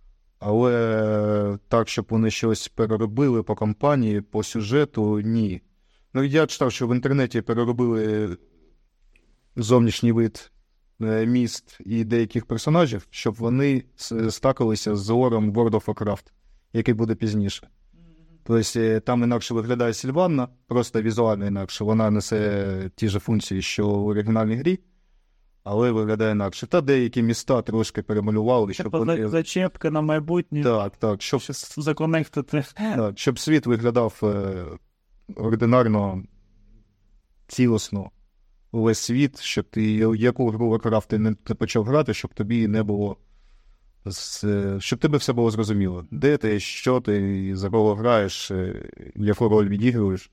Але так, щоб вони щось переробили по кампанії, по сюжету, ні. Ну, я читав, що в інтернеті переробили зовнішній вид міст і деяких персонажів, щоб вони стакалися з лором World of Warcraft, який буде пізніше. Тобто там інакше виглядає Сільванна, просто візуально інакше. Вона несе ті ж функції, що в оригінальній грі, але виглядає інакше. Та деякі міста трошки перемалювали, щоб Типа вони... зачепка на майбутнє. Так, так. Щоб, законектити. так, щоб світ виглядав е, ординарно, цілосно. Увесь світ, щоб ти, яку гру Warcraft ти не почав грати, щоб тобі не було, щоб тебе все було зрозуміло. Де ти, що ти, за кого граєш, яку роль відігруєш.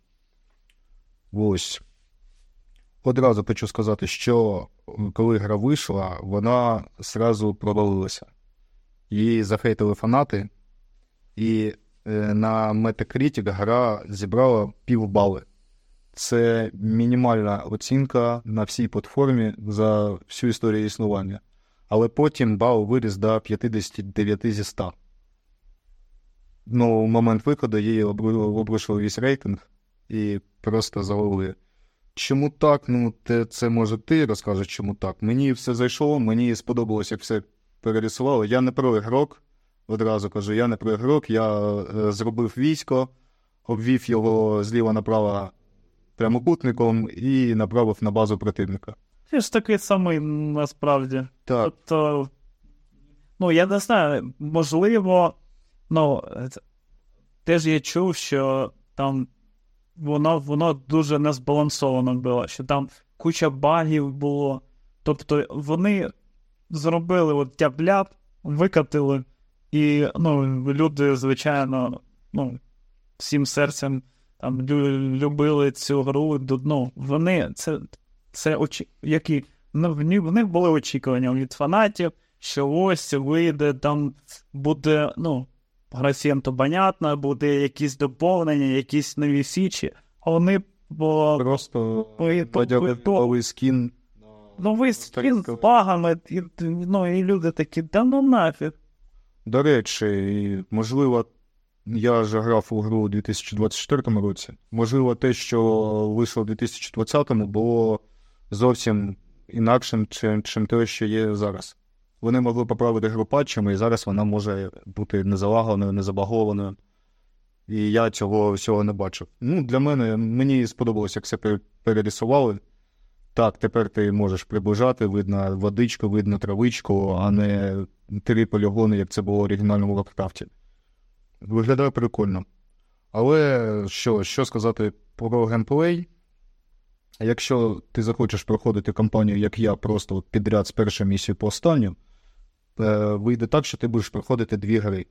Ось. Одразу хочу сказати, що коли гра вийшла, вона зразу провалилася. Її захейтили фанати, і на Metacritic гра зібрала півбали. Це мінімальна оцінка на всій платформі за всю історію існування. Але потім бал виріс до п'ятдесят дев'ять зі ста. Ну, в момент виходу її обрушили весь рейтинг і просто завалили. Чому так? Ну, те, це може ти розкажеш, чому так. Мені все зайшло, мені сподобалось, як все перерисувало. Я не про ігрок, одразу кажу, я не про ігрок. Я е, зробив військо, обвів його зліва направо прямокутником і направив на базу противника. Ти ж такий самий, насправді. Так. Тобто, ну, я не знаю, можливо, ну, теж я чув, що там воно, воно дуже незбалансовано було, що там куча багів було. Тобто вони зробили от тяп-ляп, викатили, і, ну, люди, звичайно, ну, всім серцем там любили цю гру, ну, вони, це, це очі, які, ну, в них, в них були очікування від фанатів, що ось вийде, там буде, ну, графен, то понятно, буде якісь доповнення, якісь нові січі, а вони, бо... Просто подяли новий скін. Новий скін з багами, і, ну, і люди такі, да ну нафіг. До речі, можливо, я ж грав у гру у дві тисячі двадцять четвертому році. Можливо, те, що вийшло у дві тисячі двадцятому, було зовсім інакшим, чим, чим те, що є зараз. Вони могли поправити гру патчами, і зараз вона може бути незалагованою, незабагованою. І я цього всього не бачив. Ну, для мене, мені сподобалось, як все перерисували. Так, тепер ти можеш приближати, видно водичку, видно травичку, а не три полігони, як це було в оригінальному Warcraft. Виглядає прикольно. Але що, що сказати про геймплей? Якщо ти захочеш проходити кампанію, як я, просто от підряд з першої місії по останню, вийде так, що ти будеш проходити дві гри.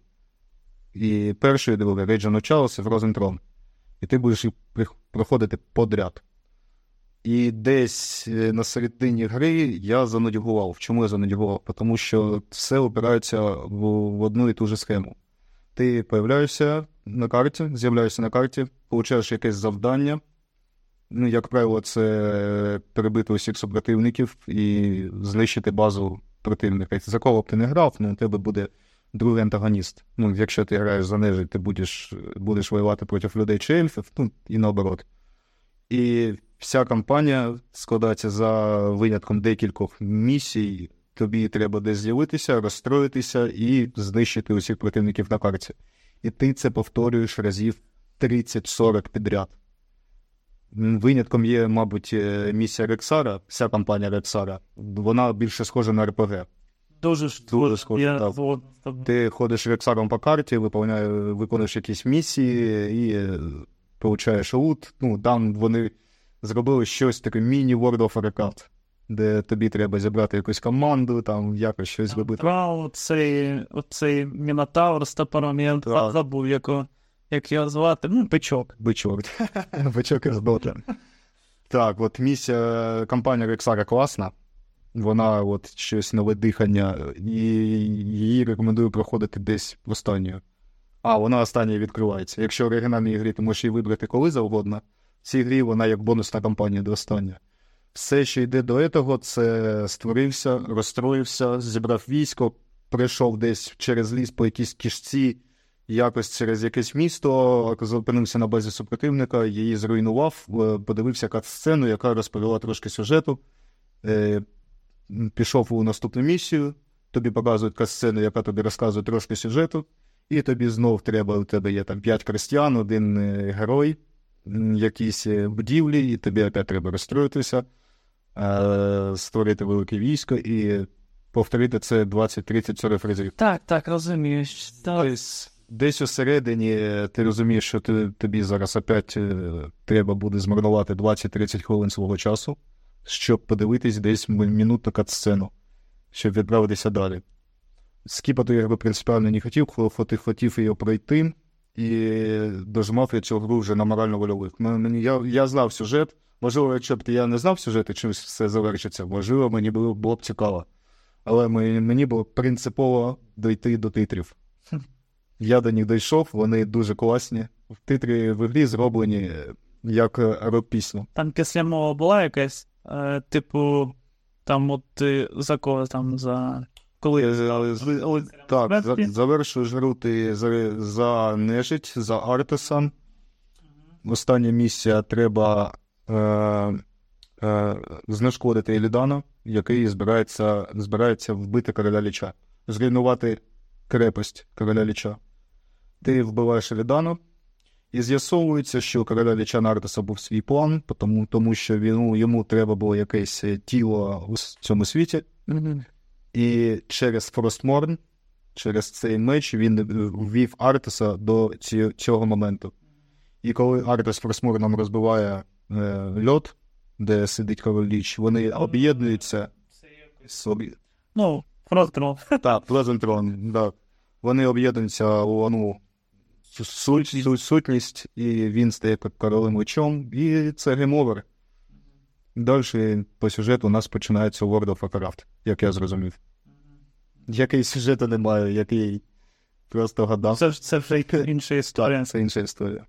І першою, другою, Rage of Chaos і Frozen Throne. І ти будеш їх проходити подряд. І десь на середині гри я занудьгував. Чому я занудьгував? Тому що все опирається в, в одну і ту ж схему. Ти появляєшся на карті, з'являєшся на карті, получаєш якесь завдання. Ну, як правило, це перебити усіх супротивників і знищити базу противника. За кого б ти не грав, ну, у тебе буде другий антагоніст. Ну, якщо ти граєш за нежить, ти будеш, будеш воювати проти людей чи ельфів, ну, і наоборот. І вся кампанія складається за винятком декількох місій. Тобі треба десь з'явитися, розстроїтися і знищити усіх противників на карті. І ти це повторюєш разів тридцять сорок підряд. Винятком є, мабуть, місія Рексара, вся кампанія Рексара. Вона більше схожа на ар пі ге. Дуже ж Дуже схоже, я так. згоден з тобою. Ти ходиш Рексаром по карті, виповняє, виконуєш якісь місії і е, получаєш лут. Ну, там вони зробили щось таке міні-World of Warcraft, де тобі треба зібрати якусь команду, там якось щось зробити. Брав оцей, оцей Мінотавр з топором, я Так. забув, яко, як його звати, ну, Бичок. Бичок. Бичок із Дота. Так, от місія, кампанія Рексара класна. Вона от щось нове дихання, і її рекомендую проходити десь останньою. А, вона останньою відкривається. Якщо в оригінальній грі ти можеш її вибрати коли завгодно, в цій грі вона як бонусна кампанія до останньої. Все, що йде до того, це створився, розстроївся, зібрав військо, прийшов десь через ліс по якійсь кішці, якось через якесь місто, зупинився на базі супротивника, її зруйнував, подивився кат-сцену, яка розповіла трошки сюжету, пішов у наступну місію, тобі показують кат-сцену, яка тобі розказує трошки сюжету, і тобі знов треба, у тебе є там п'ять крестьян, один герой, якісь будівлі, і тобі опять треба розстроїтися, створити велике військо і повторити це двадцять тридцять сорок разів. Так, так, розумію. Так. Тобто, десь усередині ти розумієш, що ти, тобі зараз опять треба буде змарнувати двадцять тридцять хвилин свого часу, щоб подивитись десь минутну кат-сцену, щоб відправитися далі. Скіпати я би принципіально не хотів, хотів, хотів її пройти, і дожимав я цю гру вже на морально-вольових. Я, я знав сюжет, можливо, якщо б я не знав сюжет і чимось все завершиться, можливо, мені було, було б цікаво. Але мені було принципово дійти до титрів. Я до них дійшов, вони дуже класні. Титри в грі зроблені як рок-пісня. Там після мова була якась, е, типу, там от ти за кого там, за... Коли? Так, за, завершуєш гру ти за, за нежить, за Артеса. Остання місія треба е, е, знешкодити Елідана, який збирається, збирається вбити короля Ліча. Зруйнувати крепость короля Ліча. Ти вбиваєш Елідану, і з'ясовується, що у короля Ліча на Артеса був свій план, тому, тому що він, йому треба було якесь тіло у цьому світі. Mm-hmm. І через Фростморн, через цей меч, він ввів Артеса до ці, цього моменту. І коли Артес Фростморном розбиває е, льод, де сидить король Ліч, вони об'єднуються. Собі... Ну, Фрострон. Так, Плезентрон, так. Вони об'єднуються у одну суть, суть, сутність, і він стає королем Лічом, і це гейм-овер. Далі по сюжету у нас починається World of Warcraft, як я зрозумів. Який сюжету немає, який просто гадав. Це, це вже інша історія. Так, це інша історія.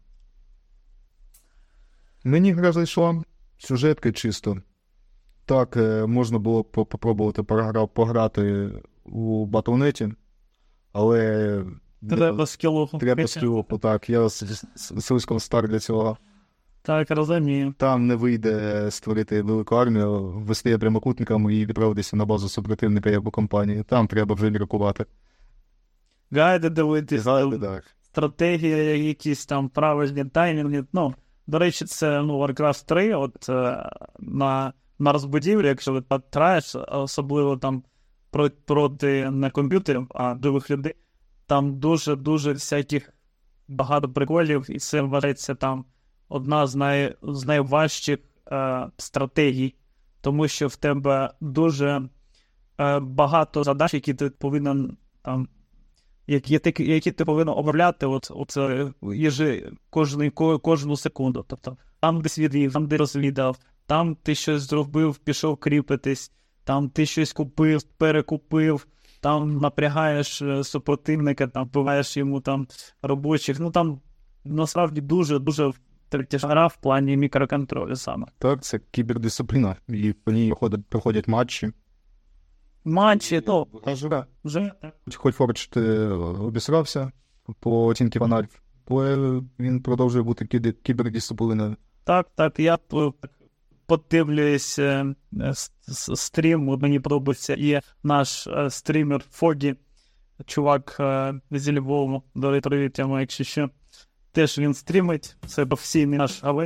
Мені гра зайшла, сюжетки чисто. Так, можна було попробувати пограти у Батл.нет, але... Треба скілуху. Треба скілуху, так. Я слишком стар для цього. Так, розумію. Там не вийде створити велику армію, ввести прямокутниками і відправитися на базу супротивника, як у компанії. Там треба вже міркувати. Гайди дивитись, Гайди, так. Стратегії, якісь там правильні таймінги. Ну, до речі, це ну, Warcraft три, от на, на розбудівлі, якщо ви граєш, особливо там проти не комп'ютерів, а живих людей, там дуже-дуже всяких багато приколів, і це вважається там одна з, най, з найважчих е, стратегій, тому що в тебе дуже е, багато задач, які ти повинен там, які, які, які ти повинен обробляти от, от, єжи, кожну, кожну секунду. Тобто там десь відвів, там де розвідав, там ти щось зробив, пішов кріпитись, там ти щось купив, перекупив, там напрягаєш супротивника, там вбиваєш йому там робочих. Ну там насправді дуже-дуже тяжка гра в плані мікроконтролю саме. Так, це кібердисципліна, і по ній проходять, проходять матчі. Матчі, то вже, вже так. Хоч Фордж ти обісрався по оцінки фанатів, але він продовжує бути кібердисципліною. Так, так, я подивлююсь е, стрім, мені подобається, і наш е, стрімер Фогі, чувак е, зі Львову, до привіт йому, якщо що. Теж він стрімить, це професійний наш гравець.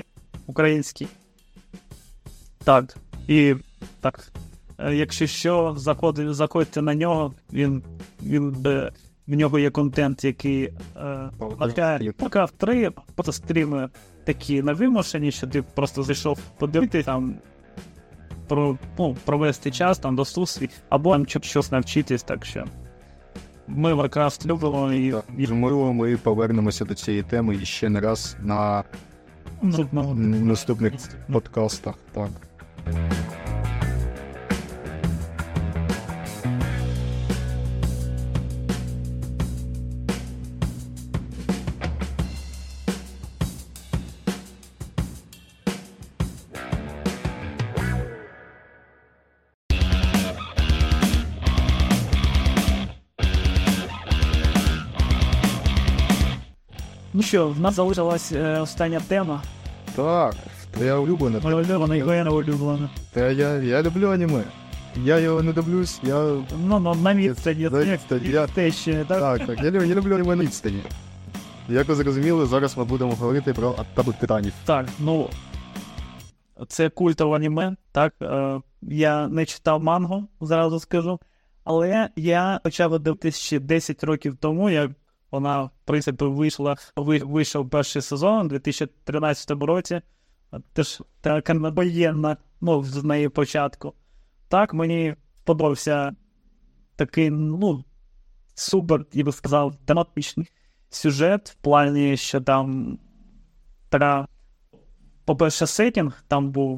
український. Так, і так, е, якщо що, заходи, заходьте на нього, він, він, е, в нього є контент, який е, навчає поки три, просто стріми такі невимушені, що ти просто зайшов подивитися, там, про, ну, провести час, там, досуг свій, або там щось навчитись, так що ми Warcraft любимо і... Так, і можливо, ми повернемося до цієї теми ще не раз на наступного наступних подкастах. Так. Ну що, в нас залишилась е, остання тема. Так, твоя улюблена. Моя улюблена, його я не улюблена. Та я, я люблю аніме. Я його не дивлюсь, я... Ну, ну, на відстані, На відстані, я- те ще, так? Так, так, я, лю- я люблю аніме на відстані. Як ви зрозуміли, зараз ми будемо говорити про Атаку Титанів. Так, ну, це культове аніме, так, е, я не читав мангу, зразу скажу, але я почав дивитися ще десять років тому, як вона, в принципі, вийшла, ви- вийшов перший сезон у дві тисячі тринадцятому році, теж така воєнна, ну, з неї початку. Так, мені подобався такий, ну, супер, я би сказав, тематичний сюжет, в плані, що там така, по-перше, сеттінг там був,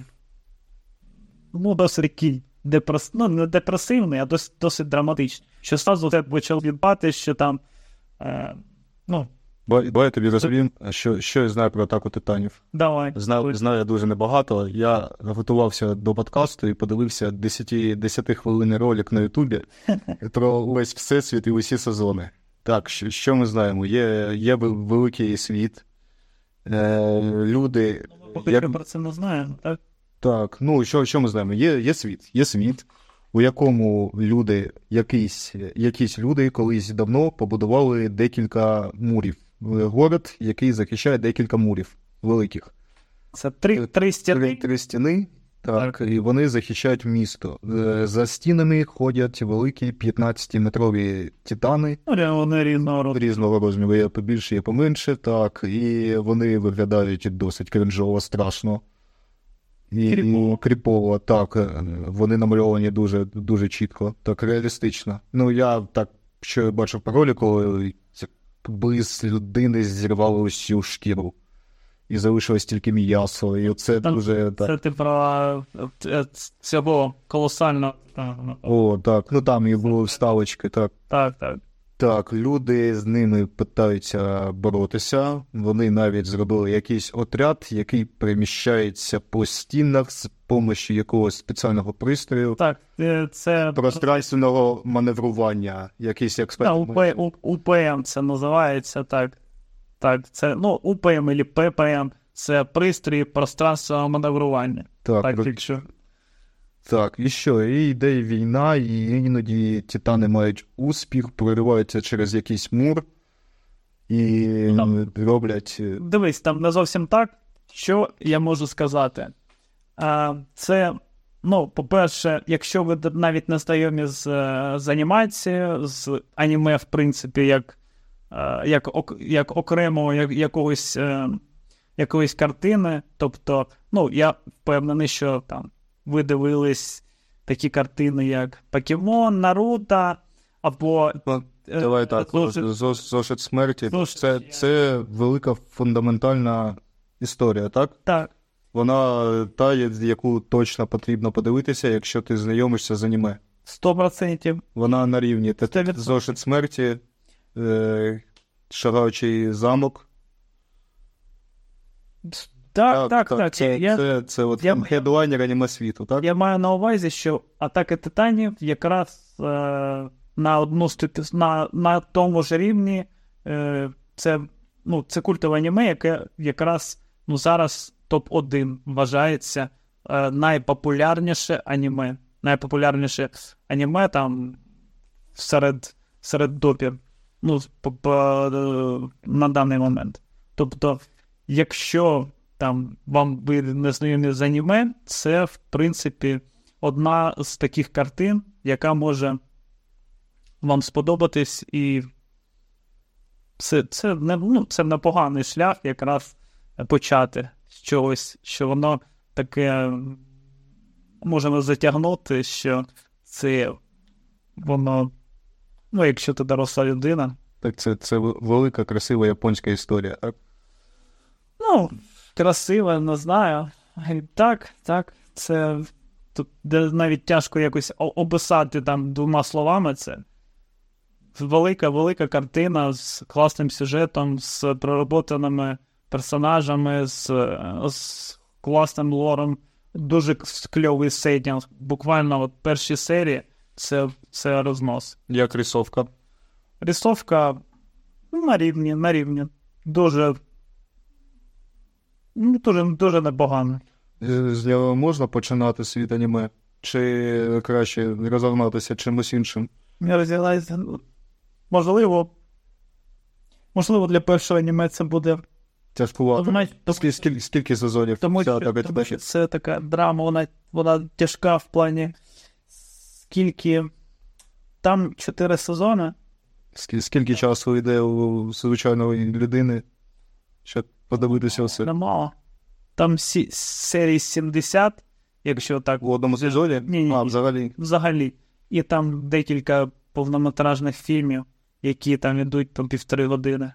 ну, досить такий, депрес... ну, не депресивний, а досить, досить драматичний. Що сразу це почав відбати, що там, е, ну, Бо, бо я тобі розповім, що, що я знаю про Атаку Титанів. давай. Знаю, знаю я дуже небагато. Я готувався до подкасту і подивився десятихвилинний ролик на Ютубі про увесь всесвіт і усі сезони. Так, що, що ми знаємо? Є, є великий світ. Е, люди... Поки як- що про це не знаємо, так? Так, ну що, що ми знаємо? Є, є світ, є світ, у якому люди, якісь, якісь люди колись давно побудували декілька мурів. Город, який захищає декілька мурів великих. Це три, три Три, стіни. три стіни, так, і вони захищають місто. Е, За стінами ходять великі п'ятнадцятиметрові титани Ну, вони різного роду. різного розміру, є побільше, є поменше, так, і вони виглядають досить кринжово, страшно. І Кріпово. і кріпово, так, е, вони намальовані дуже, дуже чітко, так, реалістично. Ну, я так, що я бачив по ролику, якби з людини зірвали усю шкіру. І залишилось тільки м'ясо, і це Там дуже, так. Це ти про е, цього колосально. Так, О, так, ну там і були вставочки, так. так. так. Так, люди з ними питаються боротися. Вони навіть зробили якийсь отряд, який переміщається по стінах з допомогою якогось спеціального пристрою, Так, е, це пространственного маневрування, якийсь як да, УП, У- УПМ це називається, так. Так, це, ну, УПМ або ППМ, це пристрій пространственного маневрування. Так, Так, ру- якщо. так, і що? І йде війна, і іноді титани мають успіх, прориваються через якийсь мур і Там. роблять. е, Дивись, там не зовсім так. Що я можу сказати? А, це, ну, по-перше, якщо ви навіть не знайомі з, е, з анімацією, з аніме, в принципі, як, е, як, ок, як окремого як, якогось, е, якоїсь картини, тобто, ну, я впевнений, що там ви дивились такі картини, як Покемон, Наруто, або... е, Давай так, зошит- зо- зошит смерті. Зошит, Це, це велика фундаментальна історія, так? Так, Вона та, яку точно потрібно подивитися, якщо ти знайомишся з аніме. сто відсотків. Вона на рівні Сто відсотків. зошит смерті, е, шагаючий замок. Так, так, так. Це, я, це, це от я- хедлайнер аніме світу, так? я маю на увазі, що Атака Титанів якраз е, на одну ступі, на, на тому ж рівні е, це, ну, це культове аніме, яке якраз, ну, зараз топ один вважається е, найпопулярніше аніме. Найпопулярніше аніме там серед, серед допів, ну, по, по, е, на даний момент. Тобто, якщо там вам ви не знайомі з аніме, це, в принципі, одна з таких картин, яка може вам сподобатись, і це, це, не, ну, це непоганий шлях якраз почати з чогось, що воно таке можемо затягнути, що це воно, ну, якщо ти доросла людина. Так, це, це велика, красива японська історія, так? Ну, красиво, не знаю. Так, так, це тут навіть тяжко якось описати там двома словами це. Велика, велика картина з класним сюжетом, з проработаними персонажами, з, з класним лором, дуже кльовий сеттинг. Буквально от перші серії це, це рознос. Як рисовка? Рисовка на рівні, на рівні. Дуже, ну, дуже, дуже непогано. З нього можна починати світ аніме? Чи краще розогнатися чимось іншим? Я розділяюся. Можливо, можливо, для першого аніме це буде Тяжкувато. Вона- Скільки, скільки, скільки сезонів? Тому Ця що, така тому що тема? це така драма, вона, вона тяжка в плані, скільки там чотири сезони. Скільки, скільки часу йде у звичайної людини, щоб подивитися все? Немало. Там сі, серій сімдесят, якщо так В одному сезоні? Ні, ні, А, ні. взагалі. взагалі. І там декілька повнометражних фільмів, які там ідуть по півтори години.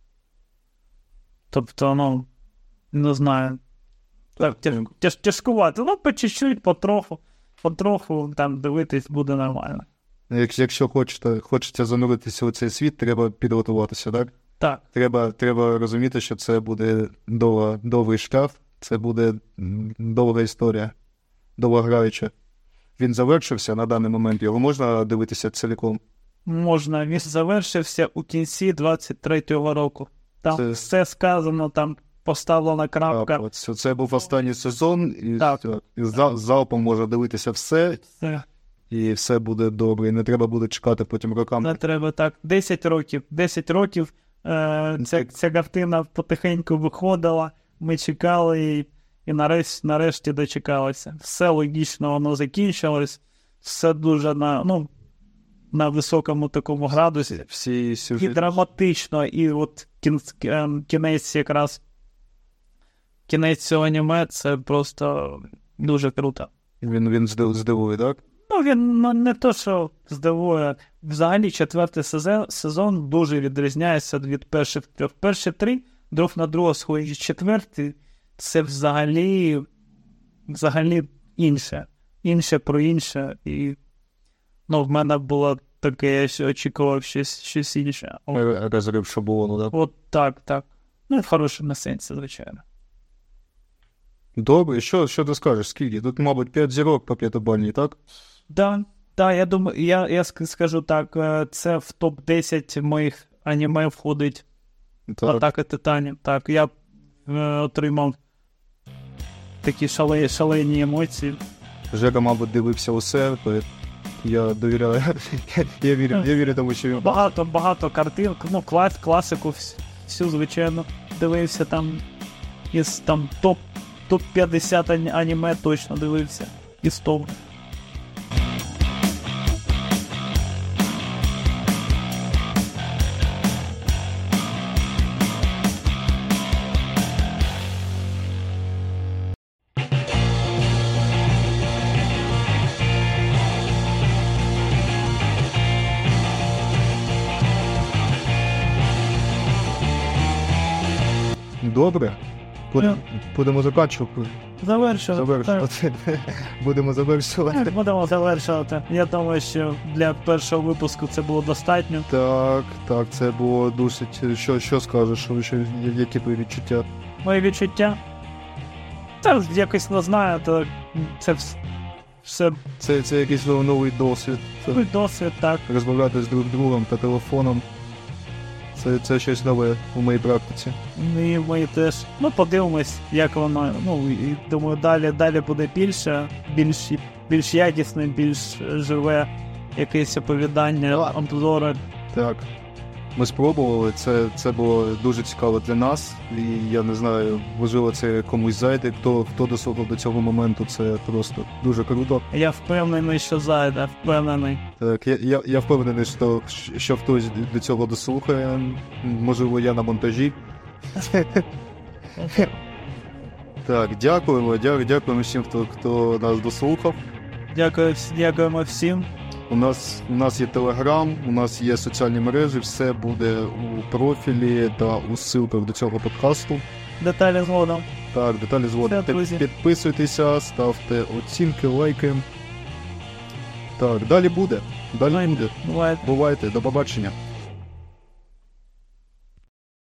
Тобто, ну, не знаю. Так, тяж, тяж, тяжкувато. Ну, по чуть-чуть, потроху, потроху там дивитись буде нормально. Як, якщо хочете, хочеться зануритися у цей світ, треба підготуватися, так? Так. Треба, треба розуміти, що це буде довга, довгий шлях, це буде м, довга історія, довгограюча. Він завершився на даний момент, його можна дивитися цілком? Можна. Він завершився у кінці двадцять третього року. Там Це- все сказано, там поставлена крапка. А, от, це, це був останній сезон, і, Так. все. І за, залпом можна дивитися все, Все. і все буде добре, і не треба буде чекати потім роками. Не треба так. десять років. десять років е, ця, ця картина потихеньку виходила, ми чекали і, і нарешті, нарешті дочекалися. Все логічно, воно закінчилось, все дуже на, ну, на високому такому градусі. Всі І сюжети. драматично, і от кін, е, кінець якраз, кінець цього аніме, це просто дуже круто. Він, він здив- здивує, так? Ну, він ну, не то, що здивує. Взагалі, четвертий сезон, сезон дуже відрізняється від перших трьох. Перші три друг на друга схожі. Четвертий – це взагалі, взагалі інше. Інше про інше. І, ну, в мене було таке, я ще очікував щось, щось інше. От, Розрив шаблону, так? от так, так. Ну, в хорошому сенсі, звичайно. Добре, що, що ти скажеш, скільки? Тут, мабуть, п'ять зірок по п'ятибальній, так? Да, да, я думаю, я, я ск- скажу так, е, це в топ десять моїх аніме входить. Так. Атака Титанів. Так, я е, отримав такі шалені, шалені емоції. Жека, мабуть, дивився усе, то я довіряю, я вірю, я вірю тому, що він... Багато, багато картин, ну, клас, класику вс- всю, звичайно, дивився там із там топ, топ п'ятдесят ані- аніме точно дивився. Із того. Добре. Будемо, будемо закінчувати. Завершувати. Завершувати. Будемо завершувати. Так, будемо завершувати. Я думаю, що для першого випуску це було достатньо. Так, так, це було досить... Що, що скажеш, що, що, які твої відчуття? Мої відчуття. Та якось не знаю, то це вс- все Це, це якийсь новий досвід. Це новий досвід, так. розмовляти з друг другом та телефоном. Це, це щось нове у моїй практиці. І ми теж. Ну, подивимось, як воно. Ну, і думаю, далі, далі буде більше, більш, більш якісне, більш живе якесь оповідання, обзори. Так. ми спробували. Це, це було дуже цікаво для нас. І я не знаю, можливо, це комусь зайде. Хто, хто дослухав до цього моменту, це просто дуже круто. Я впевнений, що зайде, впевнений. Так, я, я, я впевнений, що, що хтось до цього дослухає. Можливо, я на монтажі. Так, дякуємо, дя- дякуємо всім, хто, хто нас дослухав. Дякую, дякуємо всім. У нас, у нас є Телеграм, у нас є соціальні мережі, все буде у профілі та у ссылках до цього подкасту. Деталі згодом. Так, деталі згодом. Все, друзі. Підписуйтеся, ставте оцінки, лайки. Так, далі буде. Далі буде. Буває. Бувайте, до побачення.